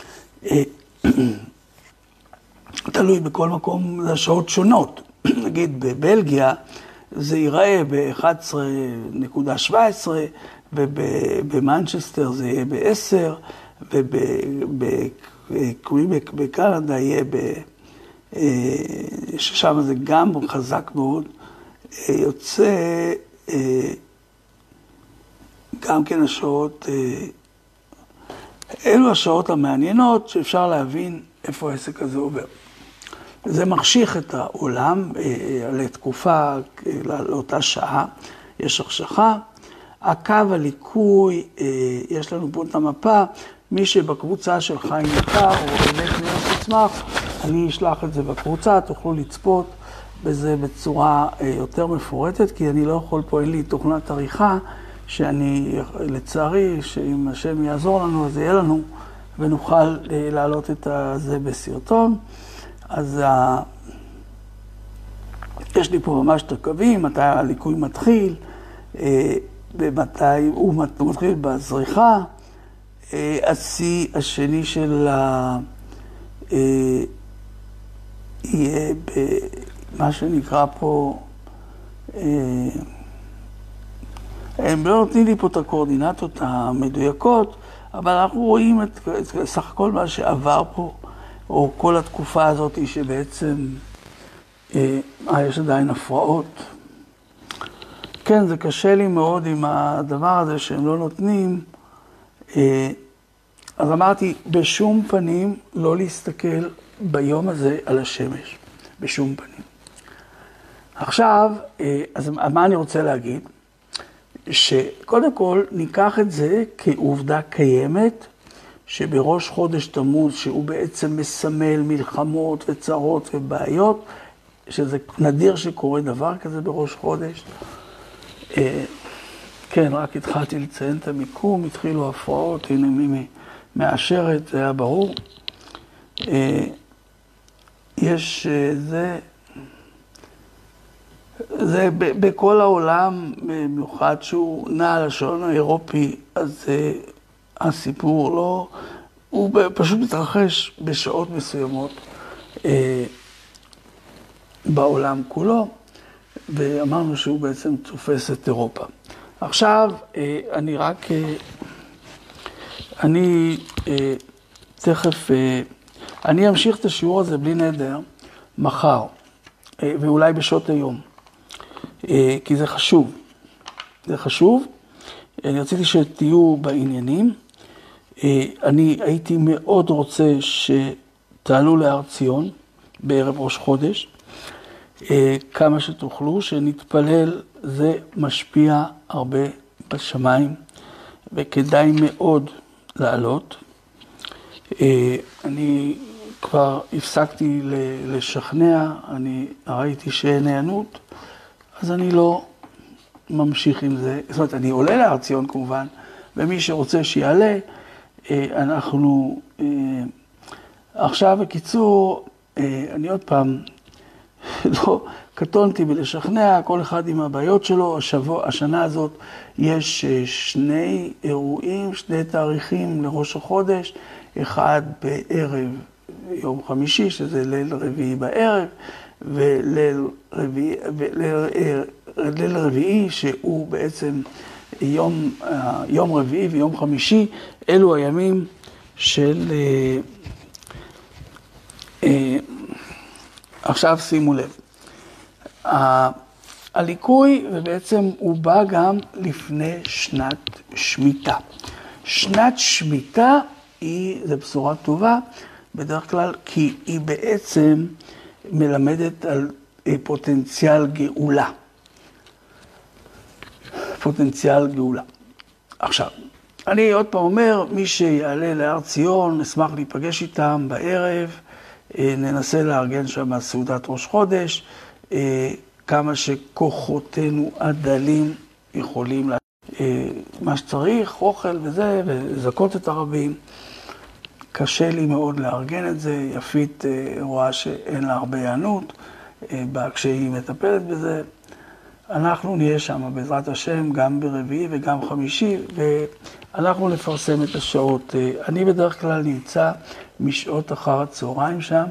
תלוי בכל מקום, זה שעות שונות. נגיד בבלגיה זה ייראה ב-אחת עשרה נקודה שבע עשרה, ובמנצ'סטר זה יהיה ב-עשר, ובקוויבק בקנדה יהיה ששם זה גם חזק מאוד, יוצא גם כן השעות, אלו השעות המעניינות שאפשר להבין איפה העסק הזה עובר. זה מחשיך את העולם לתקופה, לאותה שעה, יש החשכה. הקו הליקוי, יש לנו פה את המפה, מי שבקבוצה של חיים יקר או באמת מיוס תצמח, אני אשלח את זה בקבוצה, תוכלו לצפות בזה בצורה יותר מפורטת, כי אני לא יכול פה, אין לי תוכנת עריכה, שאני לצערי, שאם השם יעזור לנו, אז יהיה לנו, ונוכל להעלות את זה בסרטון. אז ה... יש לי פה ממש את הקווים, מתי הליקוי מתחיל, ומתי הוא מתחיל בזריחה. השיא השני של ה... יהיה במה שנקרא פה, הם לא נותנים לי פה את הקואורדינטות המדויקות, אבל אנחנו רואים את, את סך הכל מה שעבר פה, או כל התקופה הזאת שבעצם אה, יש עדיין הפרעות. כן, זה קשה לי מאוד עם הדבר הזה שהם לא נותנים. אה, אז אמרתי, בשום פנים לא להסתכל ביום הזה על השמש, בשום פנים. עכשיו, אה, אז מה אני רוצה להגיד? שקודם כל ניקח את זה כעובדה קיימת, שבראש חודש תמוז, שהוא בעצם מסמל מלחמות וצרות ובעיות, שזה נדיר שקורה דבר כזה בראש חודש. כן, רק התחלתי לציין את המיקום, התחילו הפרעות, הנה מי מאשרת, זה היה ברור. יש זה... זה בכל העולם, במיוחד שהוא נע על השעון האירופי, אז הסיפור לא, הוא פשוט מתרחש בשעות מסוימות אה, בעולם כולו, ואמרנו שהוא בעצם תופס את אירופה. עכשיו, אה, אני רק, אה, אני אה, תכף, אה, אני אמשיך את השיעור הזה בלי נדר מחר, אה, ואולי בשעות היום. כי זה חשוב, זה חשוב, אני רציתי שתהיו בעניינים, אני הייתי מאוד רוצה שתעלו להר ציון בערב ראש חודש, כמה שתוכלו, שנתפלל, זה משפיע הרבה בשמיים, וכדאי מאוד לעלות. אני כבר הפסקתי לשכנע, אני ראיתי שאין הענות, אז אני לא ממשיך עם זה. זאת אומרת, אני עולה להר ציון כמובן, ומי שרוצה שיעלה, אנחנו... עכשיו, בקיצור, אני עוד פעם לא קטונתי בלשכנע, כל אחד עם הבעיות שלו. השבוע, השנה הזאת יש שני אירועים, שני תאריכים לראש החודש, אחד בערב יום חמישי, שזה ליל רביעי בערב, וליל רביעי, וליל רביעי שהוא בעצם יום, יום רביעי ויום חמישי, אלו הימים של... עכשיו שימו לב, הליקוי ובעצם הוא בא גם לפני שנת שמיטה. שנת שמיטה היא, זו בשורה טובה בדרך כלל, כי היא בעצם מלמדת על פוטנציאל גאולה. פוטנציאל גאולה. עכשיו, אני עוד פעם אומר, מי שיעלה להר ציון, נשמח להיפגש איתם בערב, ננסה לארגן שם סעודת ראש חודש, כמה שכוחותינו הדלים יכולים מה שצריך, אוכל וזה, ולזכות את הרבים. קשה לי מאוד לארגן את זה, יפית רואה שאין לה הרבה הענות, כשהיא מטפלת בזה. אנחנו נהיה שם בעזרת השם גם ברביעי וגם חמישי, ואנחנו נפרסם את השעות. אני בדרך כלל נמצא משעות אחר הצהריים שם.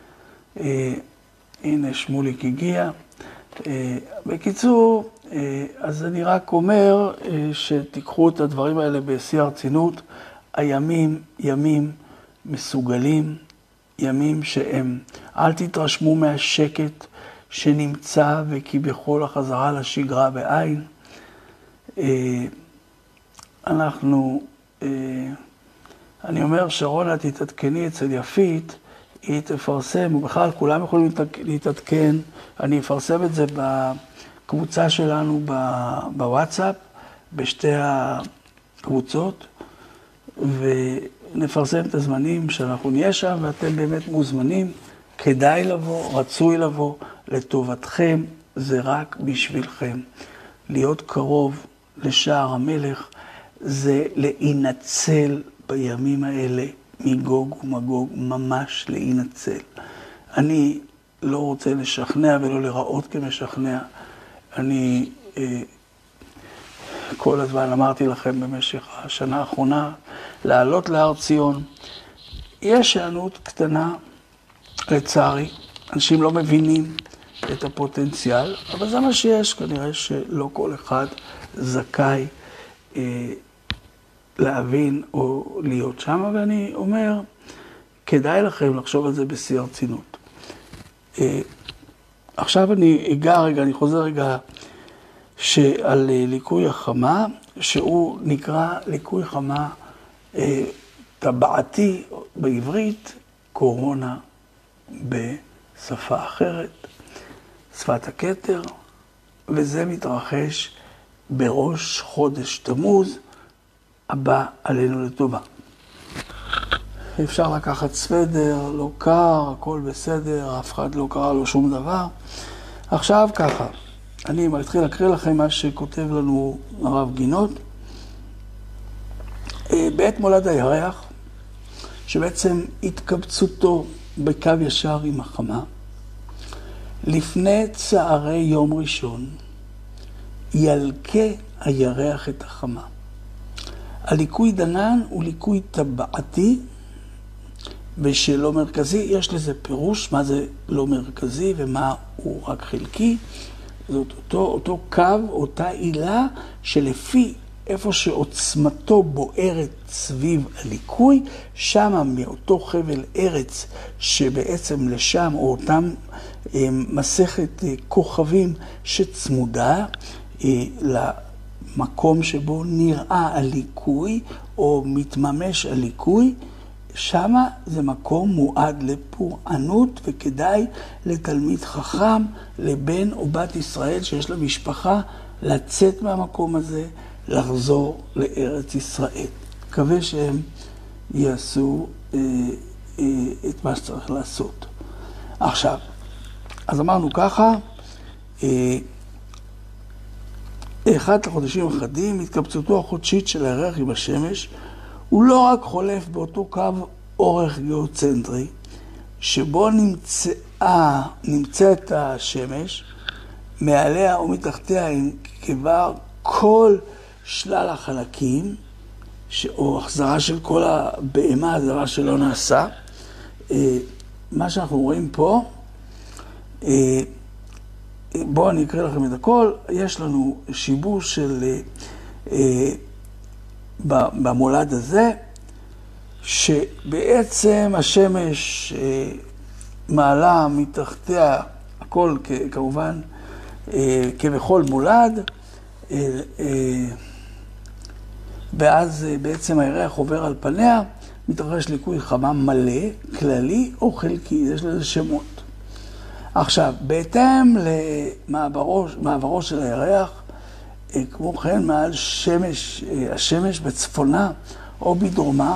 הנה שמוליק הגיע. בקיצור, אז אני רק אומר שתיקחו את הדברים האלה בשיא הרצינות. הימים, ימים מסוגלים, ימים שהם. אל תתרשמו מהשקט שנמצא וכי בכל החזרה לשגרה בעין. אנחנו, אני אומר, שרונה, תתעדכני אצל יפית, היא תפרסם, ובכלל כולם יכולים להתעדכן, אני אפרסם את זה בקבוצה שלנו בוואטסאפ, בשתי הקבוצות, ונפרסם את הזמנים שאנחנו נהיה שם, ואתם באמת מוזמנים, כדאי לבוא, רצוי לבוא, לטובתכם, זה רק בשבילכם. להיות קרוב לשער המלך, זה להינצל בימים האלה מגוג ומגוג, ממש להינצל. אני לא רוצה לשכנע ולא לראות כמשכנע. אני אה, כל הזמן אמרתי לכם במשך השנה האחרונה, לעלות להר ציון. יש שענות קטנה, לצערי, אנשים לא מבינים את הפוטנציאל, אבל זה מה שיש, כנראה שלא כל אחד זכאי אה, להבין או להיות שם, ואני אומר, כדאי לכם לחשוב על זה בשיא הרצינות. אה, עכשיו אני אגע רגע, אני חוזר רגע שעל אה, ליקוי החמה, שהוא נקרא ליקוי חמה אה, טבעתי בעברית, קורונה בשפה אחרת, שפת הכתר, וזה מתרחש בראש חודש תמוז, הבא עלינו לטובה. אפשר לקחת סוודר, לא קר, הכל בסדר, אף אחד לא קרה לו שום דבר. עכשיו ככה, אני מתחיל להקריא לכם מה שכותב לנו הרב גינות. בעת מולד הירח, שבעצם התקבצותו בקו ישר עם החמה, לפני צערי יום ראשון, ילקה הירח את החמה. הליקוי דנן הוא ליקוי טבעתי, ושלא מרכזי, יש לזה פירוש מה זה לא מרכזי ומה הוא רק חלקי. זאת אותו, אותו קו, אותה עילה, שלפי איפה שעוצמתו בוערת סביב הליקוי, שמה מאותו חבל ארץ שבעצם לשם, או אותם מסכת כוכבים שצמודה למקום שבו נראה הליקוי או מתממש הליקוי, שמה זה מקום מועד לפורענות, וכדאי לתלמיד חכם, לבן או בת ישראל שיש לה משפחה, לצאת מהמקום הזה, לחזור לארץ ישראל. מקווה שהם יעשו אה, אה, את מה שצריך לעשות. עכשיו, אז אמרנו ככה, אה, אחד לחודשים אחדים, התקבצותו החודשית של הירח עם השמש, הוא לא רק חולף באותו קו אורך גיאוצנטרי, שבו נמצאה, נמצאת השמש, מעליה או מתחתיה עם כבר כל שלל החלקים, או החזרה של כל הבהמה, זה דבר שלא נעשה. מה שאנחנו רואים פה, בואו אני אקריא לכם את הכל, יש לנו שיבוש של, במולד הזה, שבעצם השמש מעלה מתחתיה, הכל כמובן כבכל מולד, ואז בעצם הירח עובר על פניה, מתרחש ליקוי חמה מלא, כללי או חלקי, יש לזה שמות. עכשיו, בהתאם למעברו מעברו של הירח, כמו כן מעל שמש, השמש בצפונה או בדרומה,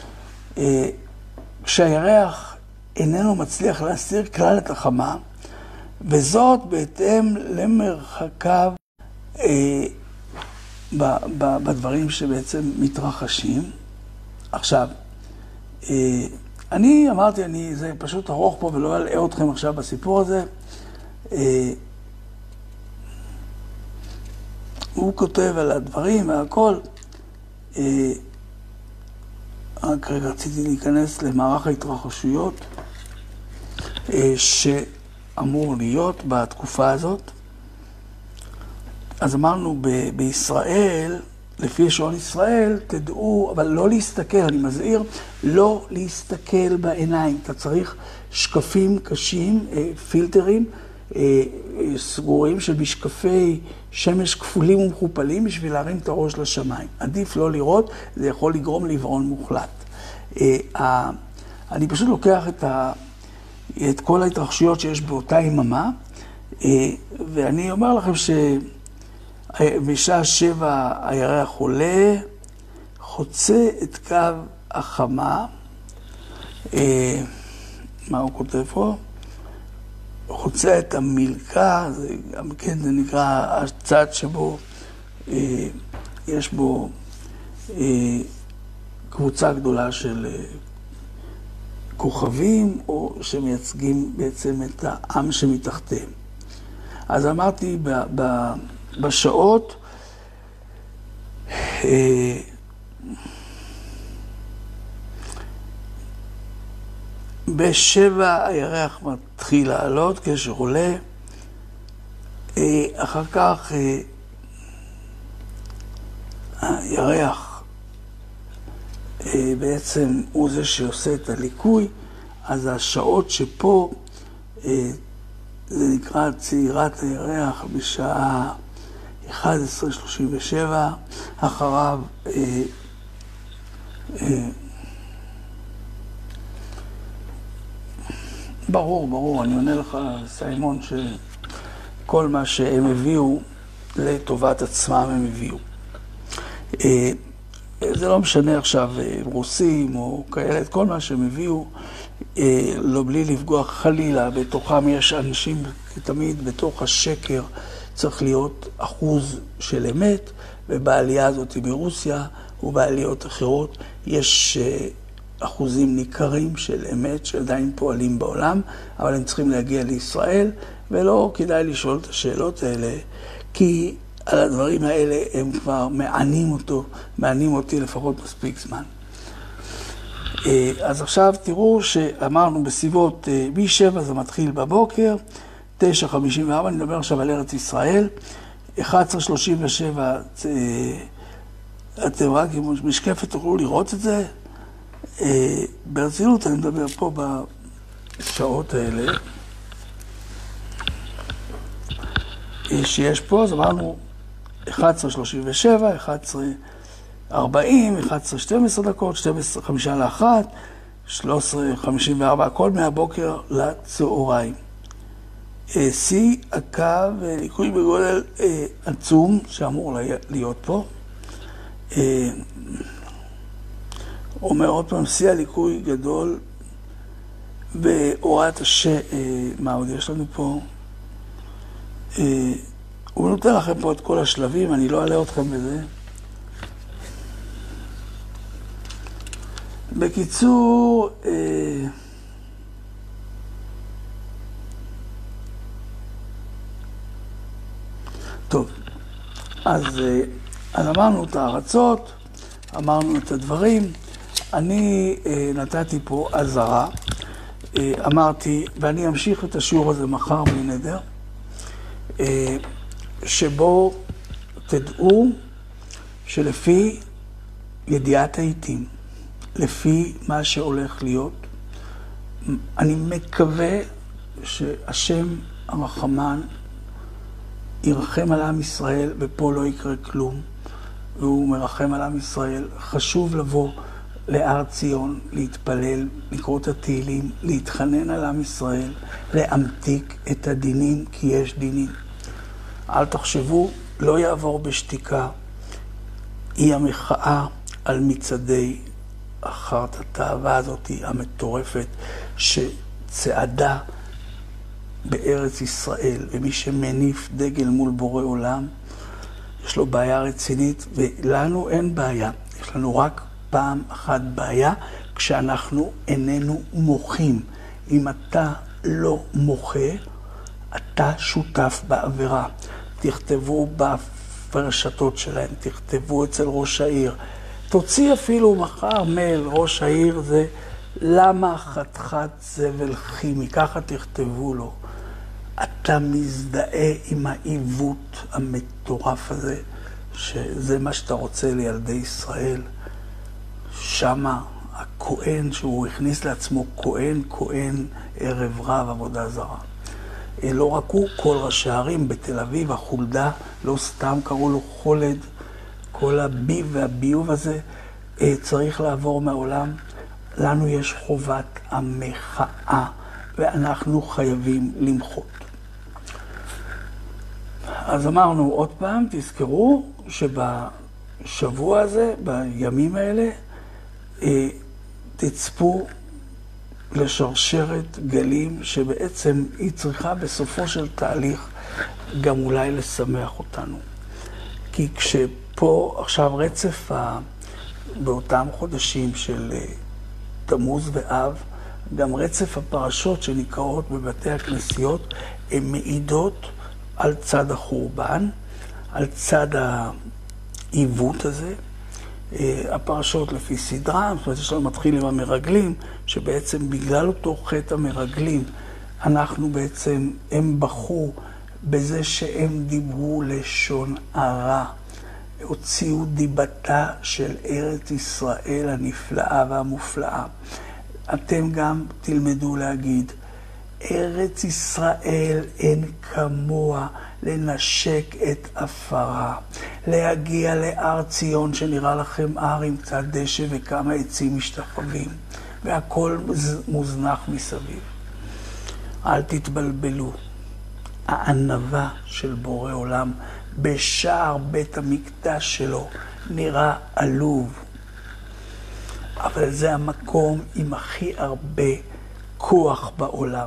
כשהירח איננו מצליח להסיר כלל את החמה, וזאת בהתאם למרחקיו אה, בדברים שבעצם מתרחשים. עכשיו, אה, אני אמרתי, אני, זה פשוט ארוך פה ולא אלאה אתכם עכשיו בסיפור הזה. אה, הוא כותב על הדברים והכל. אה, רק רגע, רציתי להיכנס למערך ההתרחשויות אה, שאמור להיות בתקופה הזאת. אז אמרנו, ב- בישראל לפי שעון ישראל, תדעו, אבל לא להסתכל, אני מזהיר, לא להסתכל בעיניים. אתה צריך שקפים קשים, פילטרים, סגורים של משקפי שמש כפולים ומכופלים בשביל להרים את הראש לשמיים. עדיף לא לראות, זה יכול לגרום לעיוורון מוחלט. אני פשוט לוקח את, ה, את כל ההתרחשויות שיש באותה יממה, ואני אומר לכם שבשעה שבע הירח עולה, חוצה את קו החמה, מה הוא כותב פה? חוצה את המלכה, זה, כן, זה נקרא הצד שבו אה, יש בו אה, קבוצה גדולה של אה, כוכבים, או שמייצגים בעצם את העם שמתחתיהם. אז אמרתי, ב, ב, בשעות, אה, בשבע הירח מתחיל לעלות כשהוא עולה, אחר כך הירח בעצם הוא זה שעושה את הליקוי, אז השעות שפה זה נקרא צעירת הירח בשעה אחת עשרה שלושים ושבע, אחריו ברור, ברור, אני עונה לך, סיימון, שכל מה שהם הביאו לטובת עצמם הם הביאו. זה לא משנה עכשיו רוסים או כאלה, את כל מה שהם הביאו, לא בלי לפגוע חלילה, בתוכם יש אנשים, תמיד בתוך השקר צריך להיות אחוז של אמת, ובעלייה הזאת ברוסיה ובעליות אחרות יש אחוזים ניכרים של אמת שעדיין פועלים בעולם, אבל הם צריכים להגיע לישראל, ולא כדאי לשאול את השאלות האלה, כי על הדברים האלה הם כבר מענים אותו, מענים אותי לפחות מספיק זמן. אז עכשיו תראו שאמרנו בסביבות מ-שבע זה מתחיל בבוקר, תשע חמישים וארבע, אני מדבר עכשיו על ארץ ישראל, אחת עשרה שלושים ושבע, אתם רק עם משקפת תוכלו לראות את זה, ברצינות אני מדבר פה בשעות האלה שיש פה, אז אמרנו אחת עשרה שלושים ושבע, אחת עשרה ארבעים, אחת עשרה שתים עשרה דקות, שתים עשרה חמישה לאחת, שלוש עשרה חמישים וארבע, הכל מהבוקר לצהריים. שיא הקו, ליקוי בגודל עצום שאמור להיות פה. אומר עוד פעם, שיא הליקוי גדול בהוראת השם, מה עוד יש לנו פה? הוא נותן לכם פה את כל השלבים, אני לא אעלה אתכם בזה. בקיצור, טוב, אז, אז אמרנו את הארצות, אמרנו את הדברים, אני נתתי פה עזרה, אמרתי, ואני אמשיך את השיעור הזה מחר בלי נדר, שבו תדעו שלפי ידיעת העיתים, לפי מה שהולך להיות, אני מקווה שהשם הרחמן ירחם על עם ישראל, ופה לא יקרה כלום, והוא מרחם על עם ישראל. חשוב לבוא להר ציון, להתפלל, לקרוא את התהילים, להתחנן על עם ישראל, להמתיק את הדינים, כי יש דינים. אל תחשבו, לא יעבור בשתיקה. היא המחאה על מצעדי אחרת התאווה הזאת המטורפת שצעדה בארץ ישראל, ומי שמניף דגל מול בורא עולם, יש לו בעיה רצינית, ולנו אין בעיה. יש לנו רק פעם אחת בעיה, כשאנחנו איננו מוחים. אם אתה לא מוחה, אתה שותף בעבירה. תכתבו ברשתות שלהם, תכתבו אצל ראש העיר. תוציא אפילו מחר מייל, ראש העיר זה למה חתיכת זבל כימי, ככה תכתבו לו. אתה מזדהה עם העיוות המטורף הזה שזה מה שאתה רוצה לילדי ישראל. שמה הכהן שהוא הכניס לעצמו כהן, כהן ערב רב עבודה זרה. לא רק הוא, כל ראשי הערים בתל אביב, החולדה, לא סתם קראו לו חולד, כל הביב והביוב הזה צריך לעבור מהעולם. לנו יש חובת המחאה, ואנחנו חייבים למחות. אז אמרנו עוד פעם, תזכרו שבשבוע הזה, בימים האלה, תצפו לשרשרת גלים שבעצם היא צריכה בסופו של תהליך גם אולי לשמח אותנו. כי כשפה עכשיו רצף ה... באותם חודשים של תמוז ואב, גם רצף הפרשות שנקראות בבתי הכנסיות, הן מעידות על צד החורבן, על צד העיוות הזה. הפרשות לפי סדרה, זאת אומרת, יש לנו מתחיל עם המרגלים, שבעצם בגלל אותו חטא המרגלים, אנחנו בעצם, הם בחו בזה שהם דיברו לשון הרע. הוציאו דיבתה של ארץ ישראל הנפלאה והמופלאה. אתם גם תלמדו להגיד, ארץ ישראל אין כמוה לנשק את אפרה, להגיע להר ציון שנראה לכם הר עם קצת דשא וכמה עצים משתחווים, והכל מוזנח מסביב. אל תתבלבלו. הענווה של בורא עולם בשער בית המקדש שלו נראה עלוב. אבל זה המקום עם הכי הרבה כוח בעולם.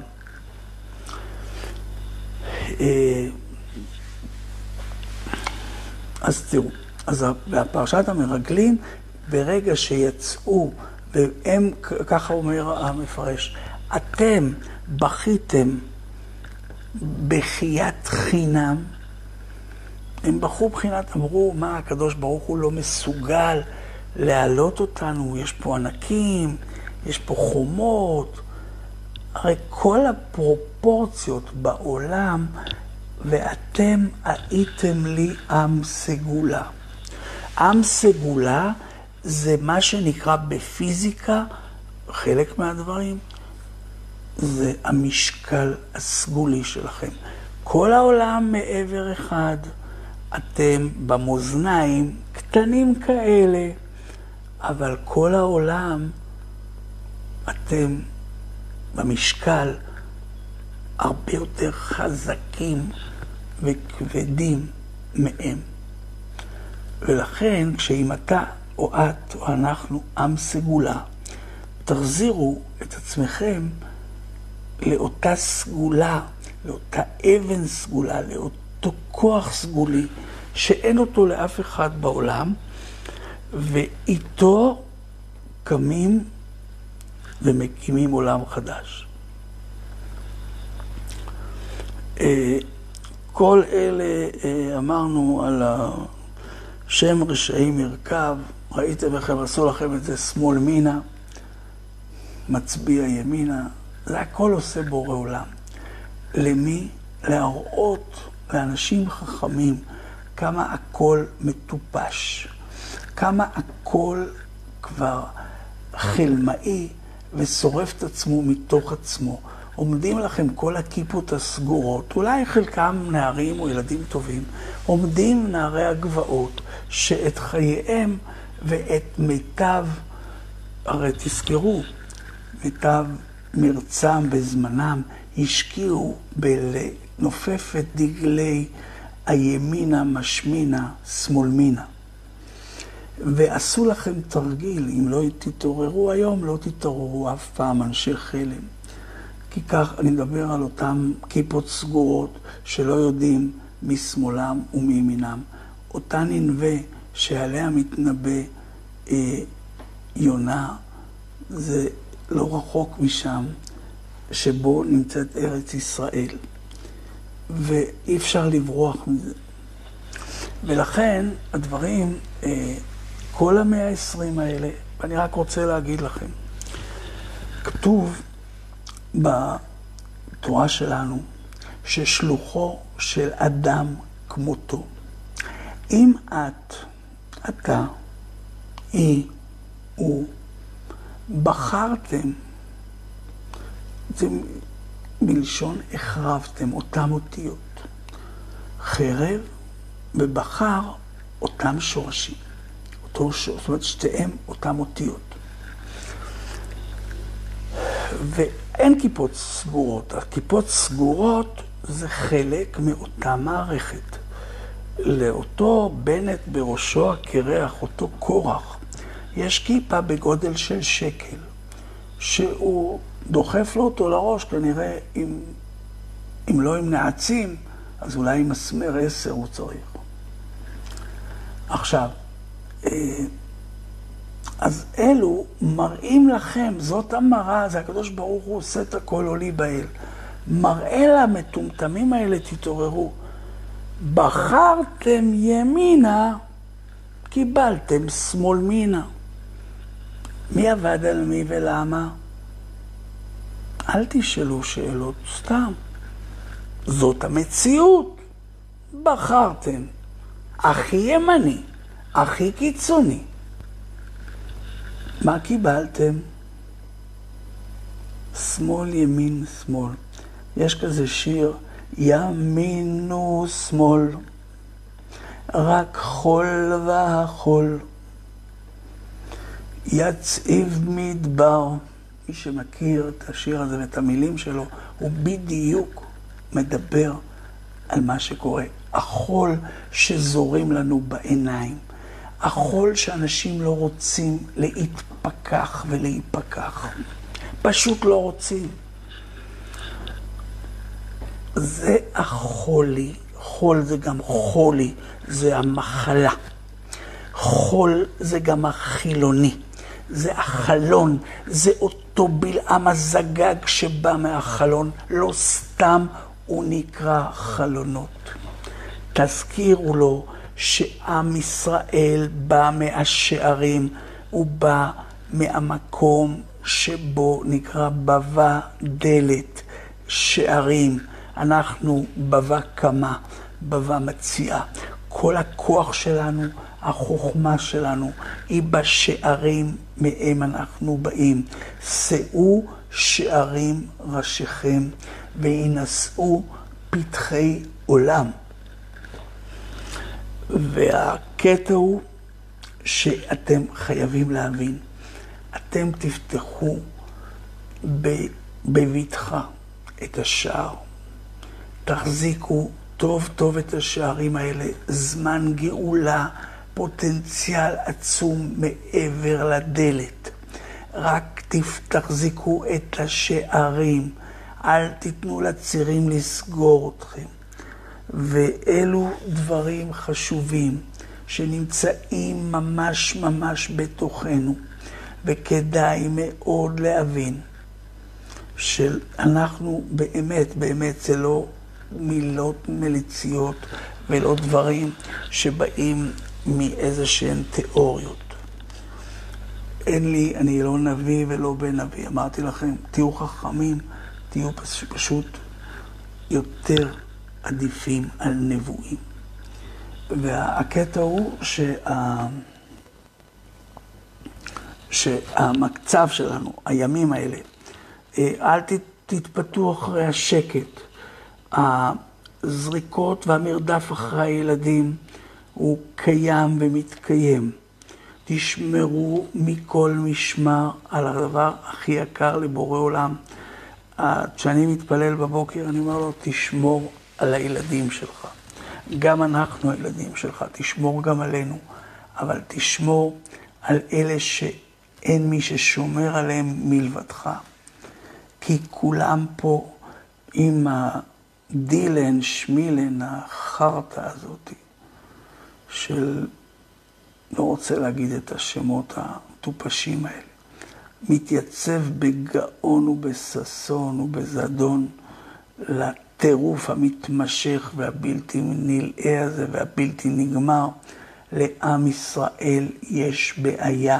אז תראו, אז בפרשת המרגלים, ברגע שיצאו, והם, ככה אומר המפרש, אתם בכיתם בחיית חינם, הם בחרו בחינת, אמרו, מה, הקדוש ברוך הוא לא מסוגל להעלות אותנו, יש פה ענקים, יש פה חומות, הרי כל הפרופורציות בעולם, ואתם הייתם לי עם סגולה. עם סגולה זה מה שנקרא בפיזיקה, חלק מהדברים, זה המשקל הסגולי שלכם. כל העולם מעבר אחד, אתם במאזניים קטנים כאלה, אבל כל העולם, אתם במשקל הרבה יותר חזקים וכבדים מהם. ולכן, כשאם אתה או את או אנחנו עם סגולה, תחזירו את עצמכם לאותה סגולה, לאותה אבן סגולה, לאותו כוח סגולי, שאין אותו לאף אחד בעולם, ואיתו קמים ומקימים עולם חדש. כל אלה אמרנו על השם רשעים ירכב, ראיתם איך הם עשו לכם את זה שמאל מינה, מצביע ימינה, זה הכל עושה בורא עולם. למי? להראות לאנשים חכמים כמה הכל מטופש, כמה הכל כבר חלמאי ושורף את עצמו מתוך עצמו. עומדים לכם כל הכיפות הסגורות, אולי חלקם נערים או ילדים טובים, עומדים נערי הגבעות שאת חייהם ואת מיטב, הרי תזכרו, מיטב מרצם בזמנם, השקיעו בלנופף את דגלי הימינה משמינה שמאלמינה. ועשו לכם תרגיל, אם לא תתעוררו היום, לא תתעוררו אף פעם אנשי חלם. כי כך אני מדבר על אותם כיפות סגורות שלא יודעים משמאלם ומימינם. אותה ננבה שעליה מתנבא אה, יונה, זה לא רחוק משם, שבו נמצאת ארץ ישראל. ואי אפשר לברוח מזה. ולכן הדברים, אה, כל המאה העשרים האלה, ואני רק רוצה להגיד לכם, כתוב בתורה שלנו ששלוחו של אדם כמותו. אם את, אתה, היא, הוא, בחרתם, זה מלשון החרבתם, אותם אותיות. חרב ובחר אותם שורשים. אותו שורש, זאת אומרת שתיהם אותם אותיות. ואין כיפות סגורות. הכיפות סגורות זה חלק מאותה מערכת. לאותו בנט בראשו הקרח, אותו קורח, יש כיפה בגודל של שקל, שהוא דוחף לו אותו לראש, כנראה אם, אם לא עם נעצים, אז אולי עם מסמר עשר הוא צריך. עכשיו, אז אלו מראים לכם, זאת המראה, זה הקדוש ברוך הוא עושה את הכל עולי באל. מראה למטומטמים האלה, תתעוררו. בחרתם ימינה, קיבלתם שמאל מינה. מי עבד על מי ולמה? אל תשאלו שאלות סתם. זאת המציאות. בחרתם. הכי ימני, הכי קיצוני. מה קיבלתם? שמאל, ימין, שמאל. יש כזה שיר, ימינו שמאל, רק חול והחול. יצעיב מדבר. מי שמכיר את השיר הזה ואת המילים שלו, הוא בדיוק מדבר על מה שקורה. החול שזורים לנו בעיניים. החול שאנשים לא רוצים להתפכח ולהיפכח. פשוט לא רוצים. זה החולי. חול זה גם חולי, זה המחלה. חול זה גם החילוני. זה החלון, זה אותו בלעם הזגג שבא מהחלון. לא סתם הוא נקרא חלונות. תזכירו לו שעם ישראל בא מהשערים, הוא בא מהמקום שבו נקרא בבה דלת, שערים. אנחנו בבה קמה, בבה מציאה. כל הכוח שלנו, החוכמה שלנו, היא בשערים מהם אנחנו באים. שאו שערים ראשיכם וינשאו פתחי עולם. והקטע הוא שאתם חייבים להבין. אתם תפתחו בביטחה את השער. תחזיקו טוב טוב את השערים האלה. זמן גאולה, פוטנציאל עצום מעבר לדלת. רק תחזיקו את השערים. אל תיתנו לצירים לסגור אתכם. ואלו דברים חשובים שנמצאים ממש ממש בתוכנו. וכדאי מאוד להבין שאנחנו באמת, באמת זה לא מילות מליציות ולא דברים שבאים מאיזה שהן תיאוריות. אין לי, אני לא נביא ולא בן נביא. אמרתי לכם, תהיו חכמים, תהיו פשוט יותר עדיפים על נבואים. והקטע הוא שה... שהמצב שלנו, הימים האלה, אל תתפתו אחרי השקט. הזריקות והמרדף אחרי הילדים הוא קיים ומתקיים. תשמרו מכל משמר על הדבר הכי יקר לבורא עולם. כשאני מתפלל בבוקר, אני אומר לו, תשמור על הילדים שלך. גם אנחנו הילדים שלך, תשמור גם עלינו, אבל תשמור על אלה שאין מי ששומר עליהם מלבדך. כי כולם פה עם הדילן, שמילן, החרטה הזאת, של, לא רוצה להגיד את השמות הטופשים האלה, מתייצב בגאון ובששון ובזדון לטירוף המתמשך והבלתי נלאה הזה והבלתי נגמר. לעם ישראל יש בעיה.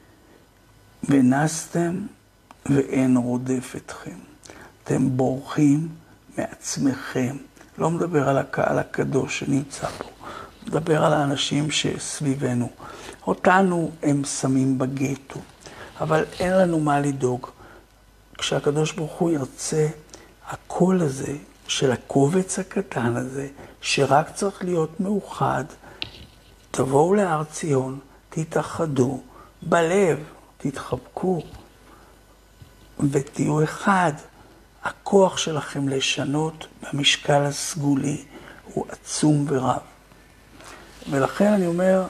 ונסתם ואין רודף אתכם. אתם בורחים מעצמכם. לא מדבר על הקהל הקדוש שנמצא פה. מדבר על האנשים שסביבנו. אותנו הם שמים בגטו, אבל אין לנו מה לדאוג. כשהקדוש ברוך הוא ירצה, הקול הזה של הקובץ הקטן הזה, שרק צריך להיות מאוחד, תבואו להר ציון, תתאחדו, בלב, תתחבקו, ותהיו אחד. הכוח שלכם לשנות במשקל הסגולי הוא עצום ורב. ולכן אני אומר,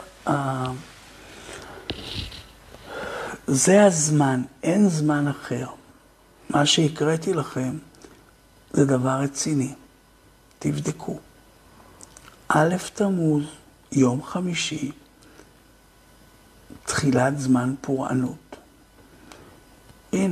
זה הזמן, אין זמן אחר. מה שהקראתי לכם זה דבר רציני. תבדקו. א' תמוז, יום חמישי, תחילת זמן פורענות. הנה.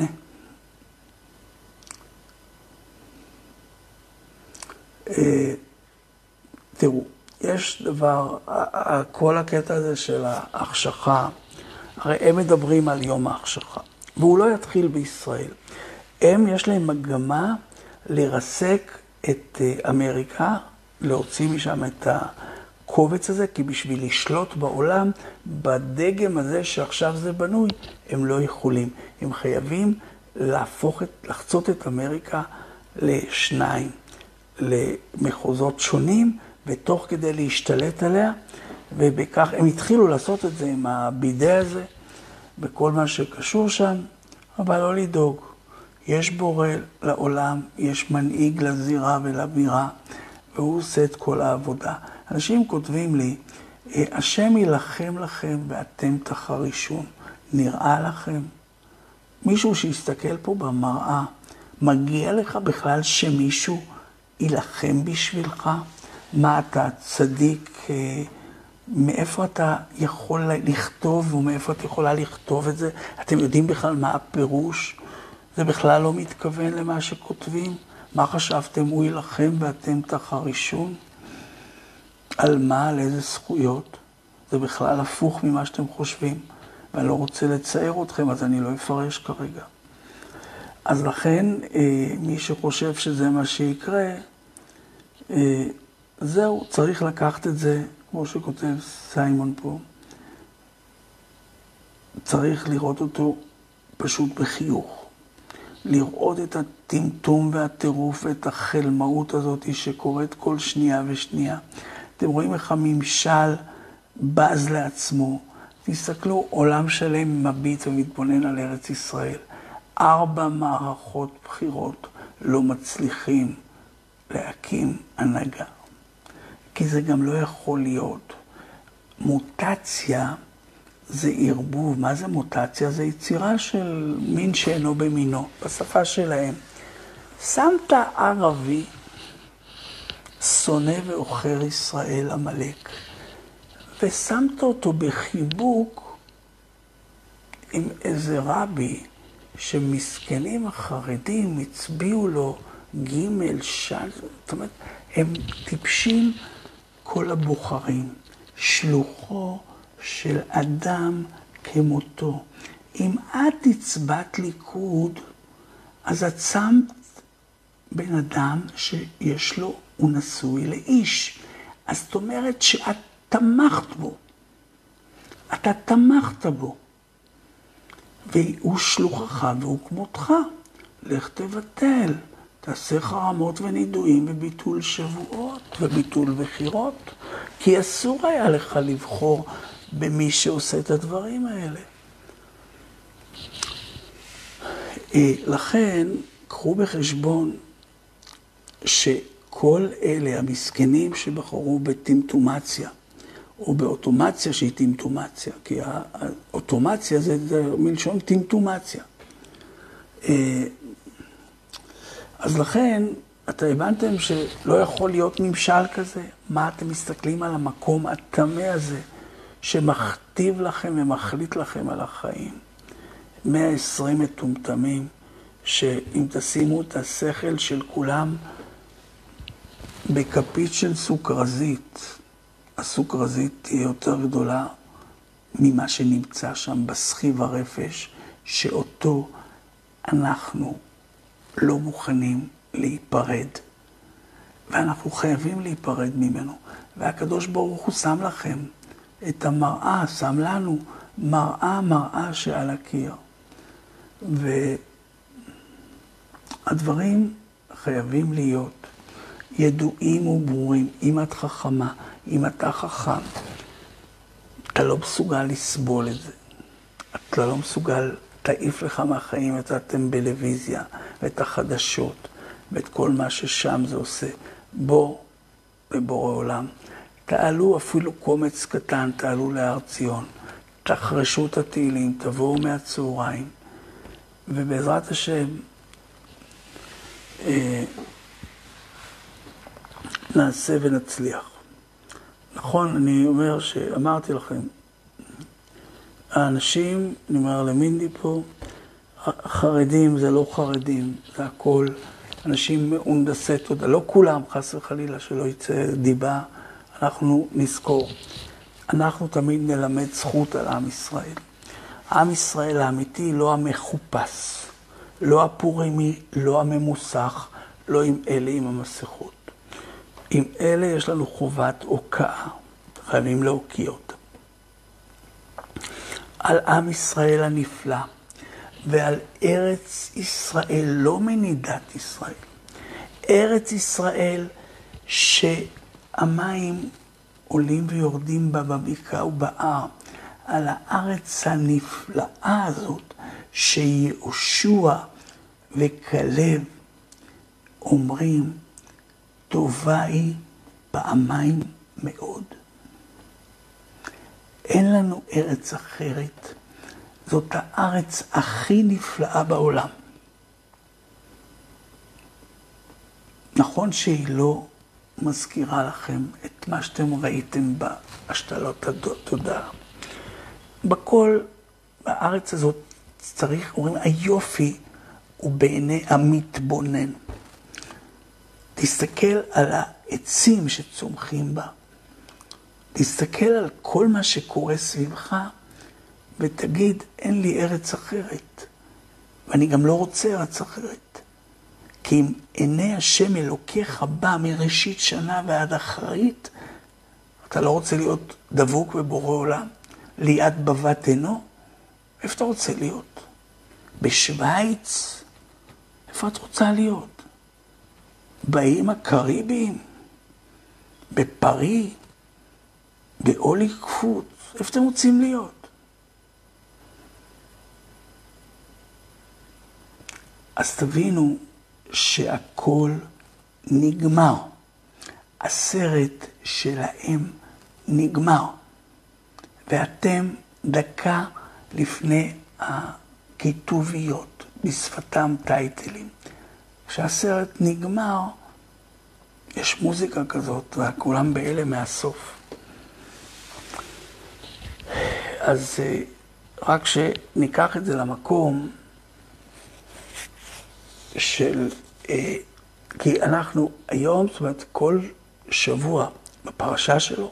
תראו, יש דבר, כל הקטע הזה של ההחשכה, הרי הם מדברים על יום ההחשכה, והוא לא יתחיל בישראל. הם, יש להם מגמה לרסק את אמריקה, להוציא משם את הקובץ הזה, כי בשביל לשלוט בעולם, בדגם הזה שעכשיו זה בנוי, הם לא יכולים. הם חייבים להפוך את, לחצות את אמריקה לשניים, למחוזות שונים, ותוך כדי להשתלט עליה, ובכך הם התחילו לעשות את זה עם הבידה הזה, בכל מה שקשור שם, אבל לא לדאוג. יש בורא לעולם, יש מנהיג לזירה ולבירה, והוא עושה את כל העבודה. אנשים כותבים לי, השם ילחם לכם ואתם תחרישון. נראה לכם? מישהו שיסתכל פה במראה, מגיע לך בכלל שמישהו ילחם בשבילך? מה אתה צדיק? מאיפה אתה יכול לכתוב ומאיפה את יכולה לכתוב את זה? אתם יודעים בכלל מה הפירוש? זה בכלל לא מתכוון למה שכותבים? מה חשבתם? הוא ילחם ואתם תחרישון? על מה? על איזה זכויות? זה בכלל הפוך ממה שאתם חושבים. ואני לא רוצה לצייר אתכם, אז אני לא אפרש כרגע. אז לכן, מי שחושב שזה מה שיקרה, זהו, צריך לקחת את זה, כמו שכותב סיימון פה, צריך לראות אותו פשוט בחיוך. לראות את הטמטום והטירוף ואת החלמאות הזאת שקורית כל שנייה ושנייה. אתם רואים איך הממשל בז לעצמו. תסתכלו, עולם שלם מביט ומתבונן על ארץ ישראל. ארבע מערכות בחירות לא מצליחים להקים הנהגה. כי זה גם לא יכול להיות. מוטציה זה ערבוב. מה זה מוטציה? זה יצירה של מין שאינו במינו, בשפה שלהם. שמת ערבי, שונא ואוכר ישראל המלך, ושמת אותו בחיבוק עם איזה רבי, שמסכנים החרדים הצביעו לו ג' של, זאת אומרת, הם טיפשים כל הבוחרים, שלוחו של אדם כמותו. אם את הצבעת ליכוד, אז את שמת בן אדם שיש לו, הוא נשוי לאיש. אז זאת אומרת שאת תמכת בו. אתה תמכת בו. והוא שלוחך והוא כמותך. לך תבטל. תעשה חרמות ונידויים וביטול שבועות וביטול בחירות. כי אסור היה לך לבחור במי שעושה את הדברים האלה. לכן, קחו בחשבון שכל אלה המסכנים שבחרו בטמטומציה, או באוטומציה שהיא טמטומציה, כי האוטומציה זה, זה מלשון טמטומציה. אז לכן, אתה הבנתם שלא יכול להיות ממשל כזה? מה אתם מסתכלים על המקום התמה הזה, שמכתיב לכם ומחליט לכם על החיים? מאה ועשרים מטומטמים, שאם תשימו את השכל של כולם בכפית של סוכרזית, הסוכרזית תהיה יותר גדולה ממה שנמצא שם בסחיב הרפש, שאותו אנחנו לא מוכנים להיפרד. ואנחנו חייבים להיפרד ממנו. והקדוש ברוך הוא שם לכם את המראה, שם לנו מראה, מראה שעל הקיר. והדברים חייבים להיות ידועים וברורים. אם את חכמה, אם אתה חכם, אתה לא מסוגל לסבול את זה. אתה לא מסוגל, תעיף לך מהחיים את הטלוויזיה ואת החדשות ואת כל מה ששם זה עושה. בוא, בבורא עולם, תעלו אפילו קומץ קטן, תעלו להר ציון, תחרשו את התהילים, תבואו מהצהריים, ובעזרת השם אה, נעשה ונצליח. נכון, אני אומר שאמרתי לכם, האנשים, אני אומר למינדי פה, חרדים זה לא חרדים, זה הכל אנשים מהונדסי תודה, לא כולם, חס וחלילה, שלא יצא דיבה, אנחנו נזכור. אנחנו תמיד נלמד זכות על עם ישראל. עם ישראל האמיתי, לא המחופש, לא הפורימי, לא הממוסך, לא עם אלה עם המסכות. עם אלה יש לנו חובת הוקעה, חייבים להוקיע אותה. על עם ישראל הנפלא, ועל ארץ ישראל, לא מנידת ישראל. ארץ ישראל שהמים עולים ויורדים בה בבקעה ובהר, על הארץ הנפלאה הזאת שיהושע וכלב אומרים, טובה היא פעמיים מאוד. אין לנו ארץ אחרת. זאת הארץ הכי נפלאה בעולם. נכון שהיא לא מזכירה לכם את מה שאתם ראיתם בהשתלות התודעה. בכל, בארץ הזאת צריך, אומרים, היופי הוא בעיני המתבונן. תסתכל על העצים שצומחים בה. תסתכל על כל מה שקורה סביבך, ותגיד, אין לי ארץ אחרת. ואני גם לא רוצה ארץ אחרת. כי אם עיני השם אלוקיך בא מראשית שנה ועד אחרית, אתה לא רוצה להיות דבוק בבורא עולם, ליד בבת עינו? איפה אתה רוצה להיות? בשוויץ? איפה את רוצה להיות? באיים הקריביים? בפרי? באולי קפוץ? איפה אתם רוצים להיות? אז תבינו שהכל נגמר. הסרט שלהם נגמר. ואתם דקה לפני הכיתוביות, בשפתם טייטלים. כשהסרט נגמר, יש מוזיקה כזאת, וכולם באלה מהסוף. אז רק שניקח את זה למקום של, כי אנחנו היום, זאת אומרת, כל שבוע בפרשה שלו,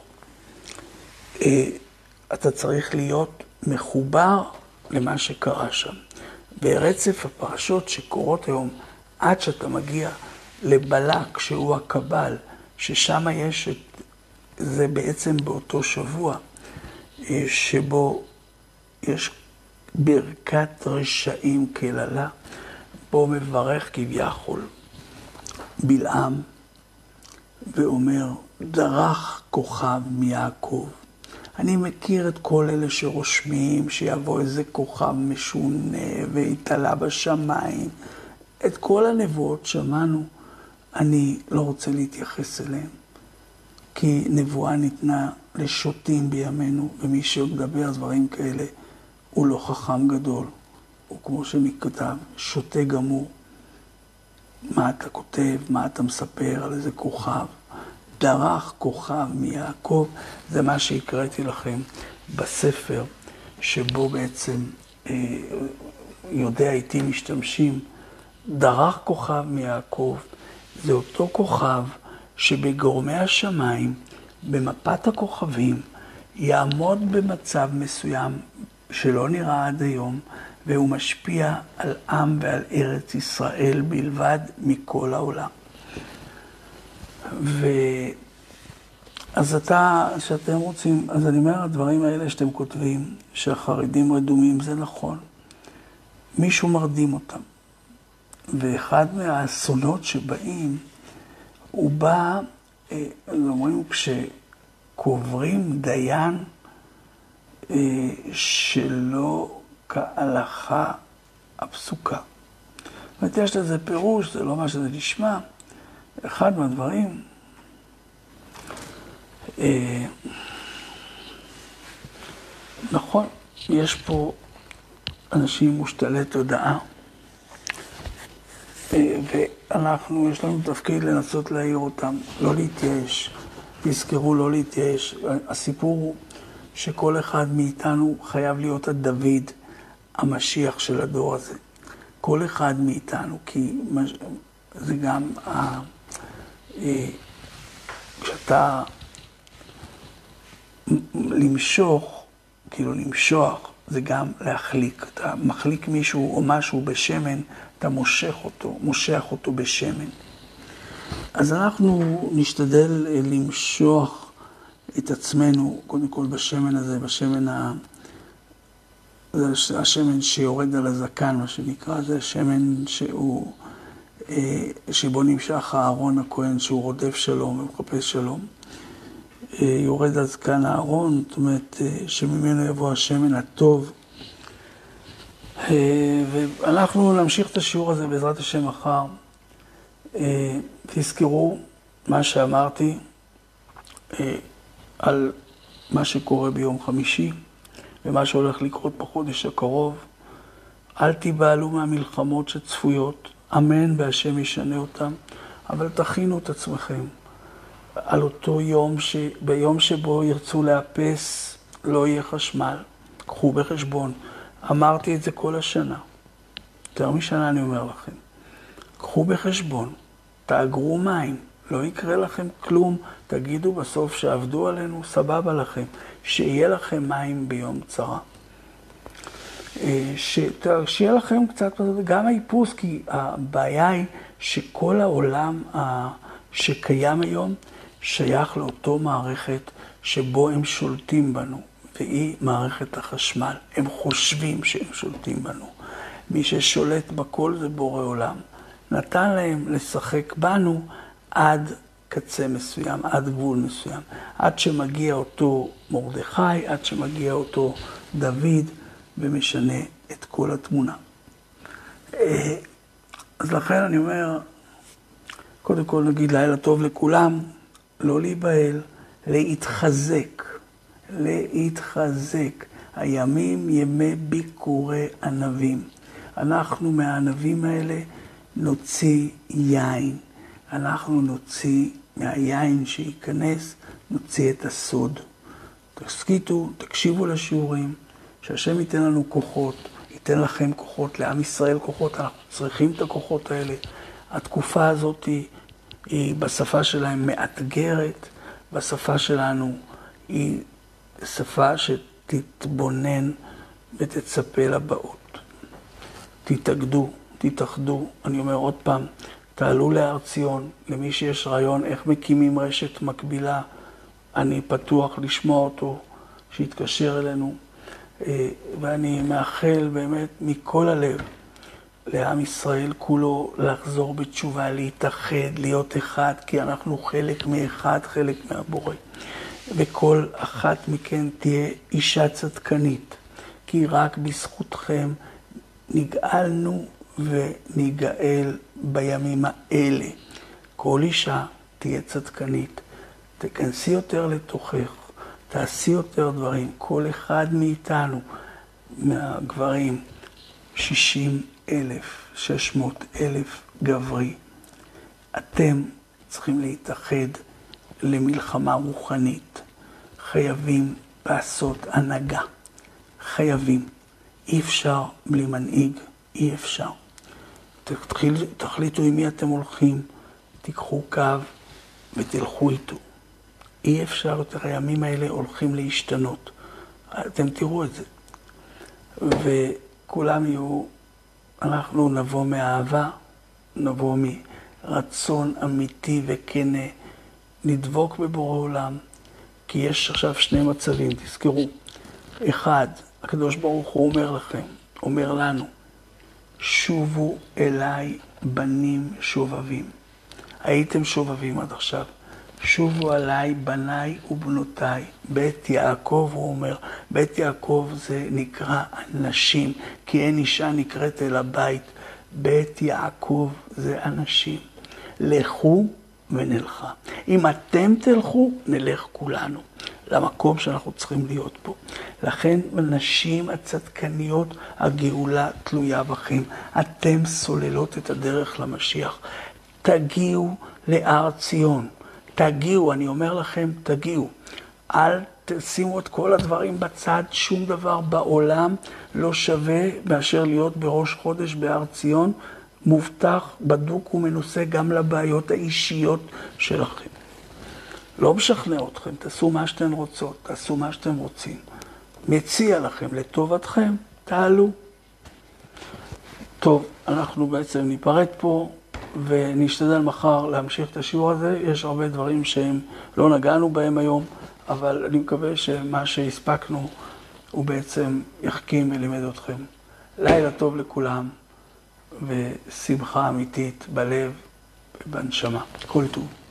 אתה צריך להיות מחובר למה שקרה שם. ברצף הפרשות שקורות היום, עד שאתה מגיע לבלק, שהוא הקבל, ששם יש את, זה בעצם באותו שבוע, שבו יש ברכת רשעים כללה, בו מברך כביכול בלעם, ואומר, דרך כוכב מיעקב. אני מכיר את כל אלה שרושמים, שיבוא איזה כוכב משונה ויתעלה בשמיים. את כל הנבואות שמענו, אני לא רוצה להתייחס אליהם. כי נבואה ניתנה לשוטים בימינו, ומי שמדבר דברים כאלה הוא לא חכם גדול. הוא כמו שנכתב, שוטה גמור. מה אתה כותב, מה אתה מספר על איזה כוכב. דרך כוכב מיעקב, זה מה שהקראתי לכם בספר, שבו בעצם אה, יודע איתי משתמשים. דרך כוכב מיעקב, זה אותו כוכב שבגורמי השמיים, במפת הכוכבים, יעמוד במצב מסוים שלא נראה עד היום, והוא משפיע על עם ועל ארץ ישראל בלבד מכל העולם. ו... אז אתה, שאתם רוצים, אז אני אומר, הדברים האלה שאתם כותבים, שהחרדים רדומים, זה נכון. מישהו מרדים אותם. ואחד מהאסונות שבאים, הוא בא, אומרים, כשקוברים דיין שלא כהלכה הפסוקה. זאת אומרת, יש לזה פירוש, זה לא מה שזה נשמע. אחד מהדברים, נכון, יש פה אנשים מושתלי תודעה, ואנחנו, יש לנו תפקיד לנסות להעיר אותם, לא להתייאש. תזכרו, לא להתייאש. הסיפור הוא שכל אחד מאיתנו חייב להיות הדוד, המשיח של הדור הזה. כל אחד מאיתנו, כי זה גם, כשאתה למשוך, כאילו למשוח, זה גם להחליק. אתה מחליק מישהו או משהו בשמן, אתה מושך אותו, מושך אותו בשמן. אז אנחנו נשתדל למשוח את עצמנו, קודם כל בשמן הזה, בשמן ה... זה השמן שיורד על הזקן, מה שנקרא, זה השמן שהוא, שבו נמשך הארון הכהן, שהוא רודף שלום ומחפש שלום. יורד על זקן הארון, זאת אומרת, שממנו יבוא השמן הטוב. ואנחנו נמשיך את השיעור הזה בעזרת השם מחר. תזכרו מה שאמרתי על מה שקורה ביום חמישי ומה שהולך לקרות בחודש הקרוב. אל תיבהלו מהמלחמות שצפויות, אמן והשם ישנה אותם, אבל תכינו את עצמכם על אותו יום, ש... ביום שבו ירצו לאפס לא יהיה חשמל. קחו בחשבון, אמרתי את זה כל השנה, יותר משנה אני אומר לכם, קחו בחשבון, תאגרו מים, לא יקרה לכם כלום, תגידו בסוף שעבדו עלינו, סבבה לכם, שיהיה לכם מים ביום צרה. ש... שיהיה לכם קצת, גם האיפוס, כי הבעיה היא שכל העולם שקיים היום שייך לאותו מערכת שבו הם שולטים בנו, והיא מערכת החשמל. הם חושבים שהם שולטים בנו. מי ששולט בכל זה בורא עולם. נתן להם לשחק בנו עד קצה מסוים, עד גבול מסוים. עד שמגיע אותו מרדכי, עד שמגיע אותו דוד, ומשנה את כל התמונה. אז לכן אני אומר, קודם כל נגיד לילה טוב לכולם, לא להיבהל, להתחזק, להתחזק. הימים ימי ביקורי ענבים. אנחנו מהענבים האלה נוציא יין. אנחנו נוציא מהיין שייכנס, נוציא את הסוד. תסכיתו, תקשיבו לשיעורים, שהשם ייתן לנו כוחות, ייתן לכם כוחות, לעם ישראל כוחות, אנחנו צריכים את הכוחות האלה. התקופה הזאת היא, היא בשפה שלהם מאתגרת, בשפה שלנו היא שפה שתתבונן ותצפה לבאות. תתאגדו, תתאחדו, אני אומר עוד פעם, תעלו להר ציון, למי שיש רעיון איך מקימים רשת מקבילה, אני פתוח לשמוע אותו, שיתקשר אלינו, ואני מאחל באמת מכל הלב לעם ישראל כולו לחזור בתשובה, להתאחד, להיות אחד, כי אנחנו חלק מאחד, חלק מהבורא. וכל אחת מכן תהיה אישה צדקנית, כי רק בזכותכם נגאלנו וניגאל בימים האלה. כל אישה תהיה צדקנית, תכנסי יותר לתוכך, תעשי יותר דברים. כל אחד מאיתנו, מהגברים, שישים אלף, שש מאות אלף גברי. אתם צריכים להתאחד למלחמה רוחנית. חייבים לעשות הנהגה. חייבים. אי אפשר בלי מנהיג. אי אפשר. תתחיל, תחליטו עם מי אתם הולכים. תיקחו קו ותלכו איתו. אי אפשר יותר, הימים האלה הולכים להשתנות. אתם תראו את זה. וכולם יהיו, אנחנו נבוא מאהבה, נבוא מרצון אמיתי וכנה נדבוק בבורא עולם, כי יש עכשיו שני מצבים, תזכרו. אחד, הקדוש ברוך הוא אומר לכם, אומר לנו, שובו אליי בנים שובבים. הייתם שובבים עד עכשיו. שובו עליי בניי ובנותיי. בית יעקב, הוא אומר, בית יעקב זה נקרא אנשים, כי אין אישה נקראת אל הבית. בית יעקב זה אנשים. לכו ונלכה. אם אתם תלכו, נלך כולנו למקום שאנחנו צריכים להיות פה. לכן, הנשים הצדקניות, הגאולה תלויה בכם. אתם סוללות את הדרך למשיח. תגיעו להר ציון. תגיעו, אני אומר לכם, תגיעו. אל תשימו את כל הדברים בצד, שום דבר בעולם לא שווה מאשר להיות בראש חודש בהר ציון, מובטח, בדוק ומנוסה גם לבעיות האישיות שלכם. לא משכנע אתכם, תעשו מה שאתם רוצות, תעשו מה שאתם רוצים. מציע לכם, לטובתכם, תעלו. טוב, אנחנו בעצם ניפרד פה, ונשתדל מחר להמשיך את השיעור הזה. יש הרבה דברים שהם לא נגענו בהם היום, אבל אני מקווה שמה שהספקנו הוא בעצם יחכים ולימד אתכם. לילה טוב לכולם, ושמחה אמיתית בלב ובנשמה. כל טוב.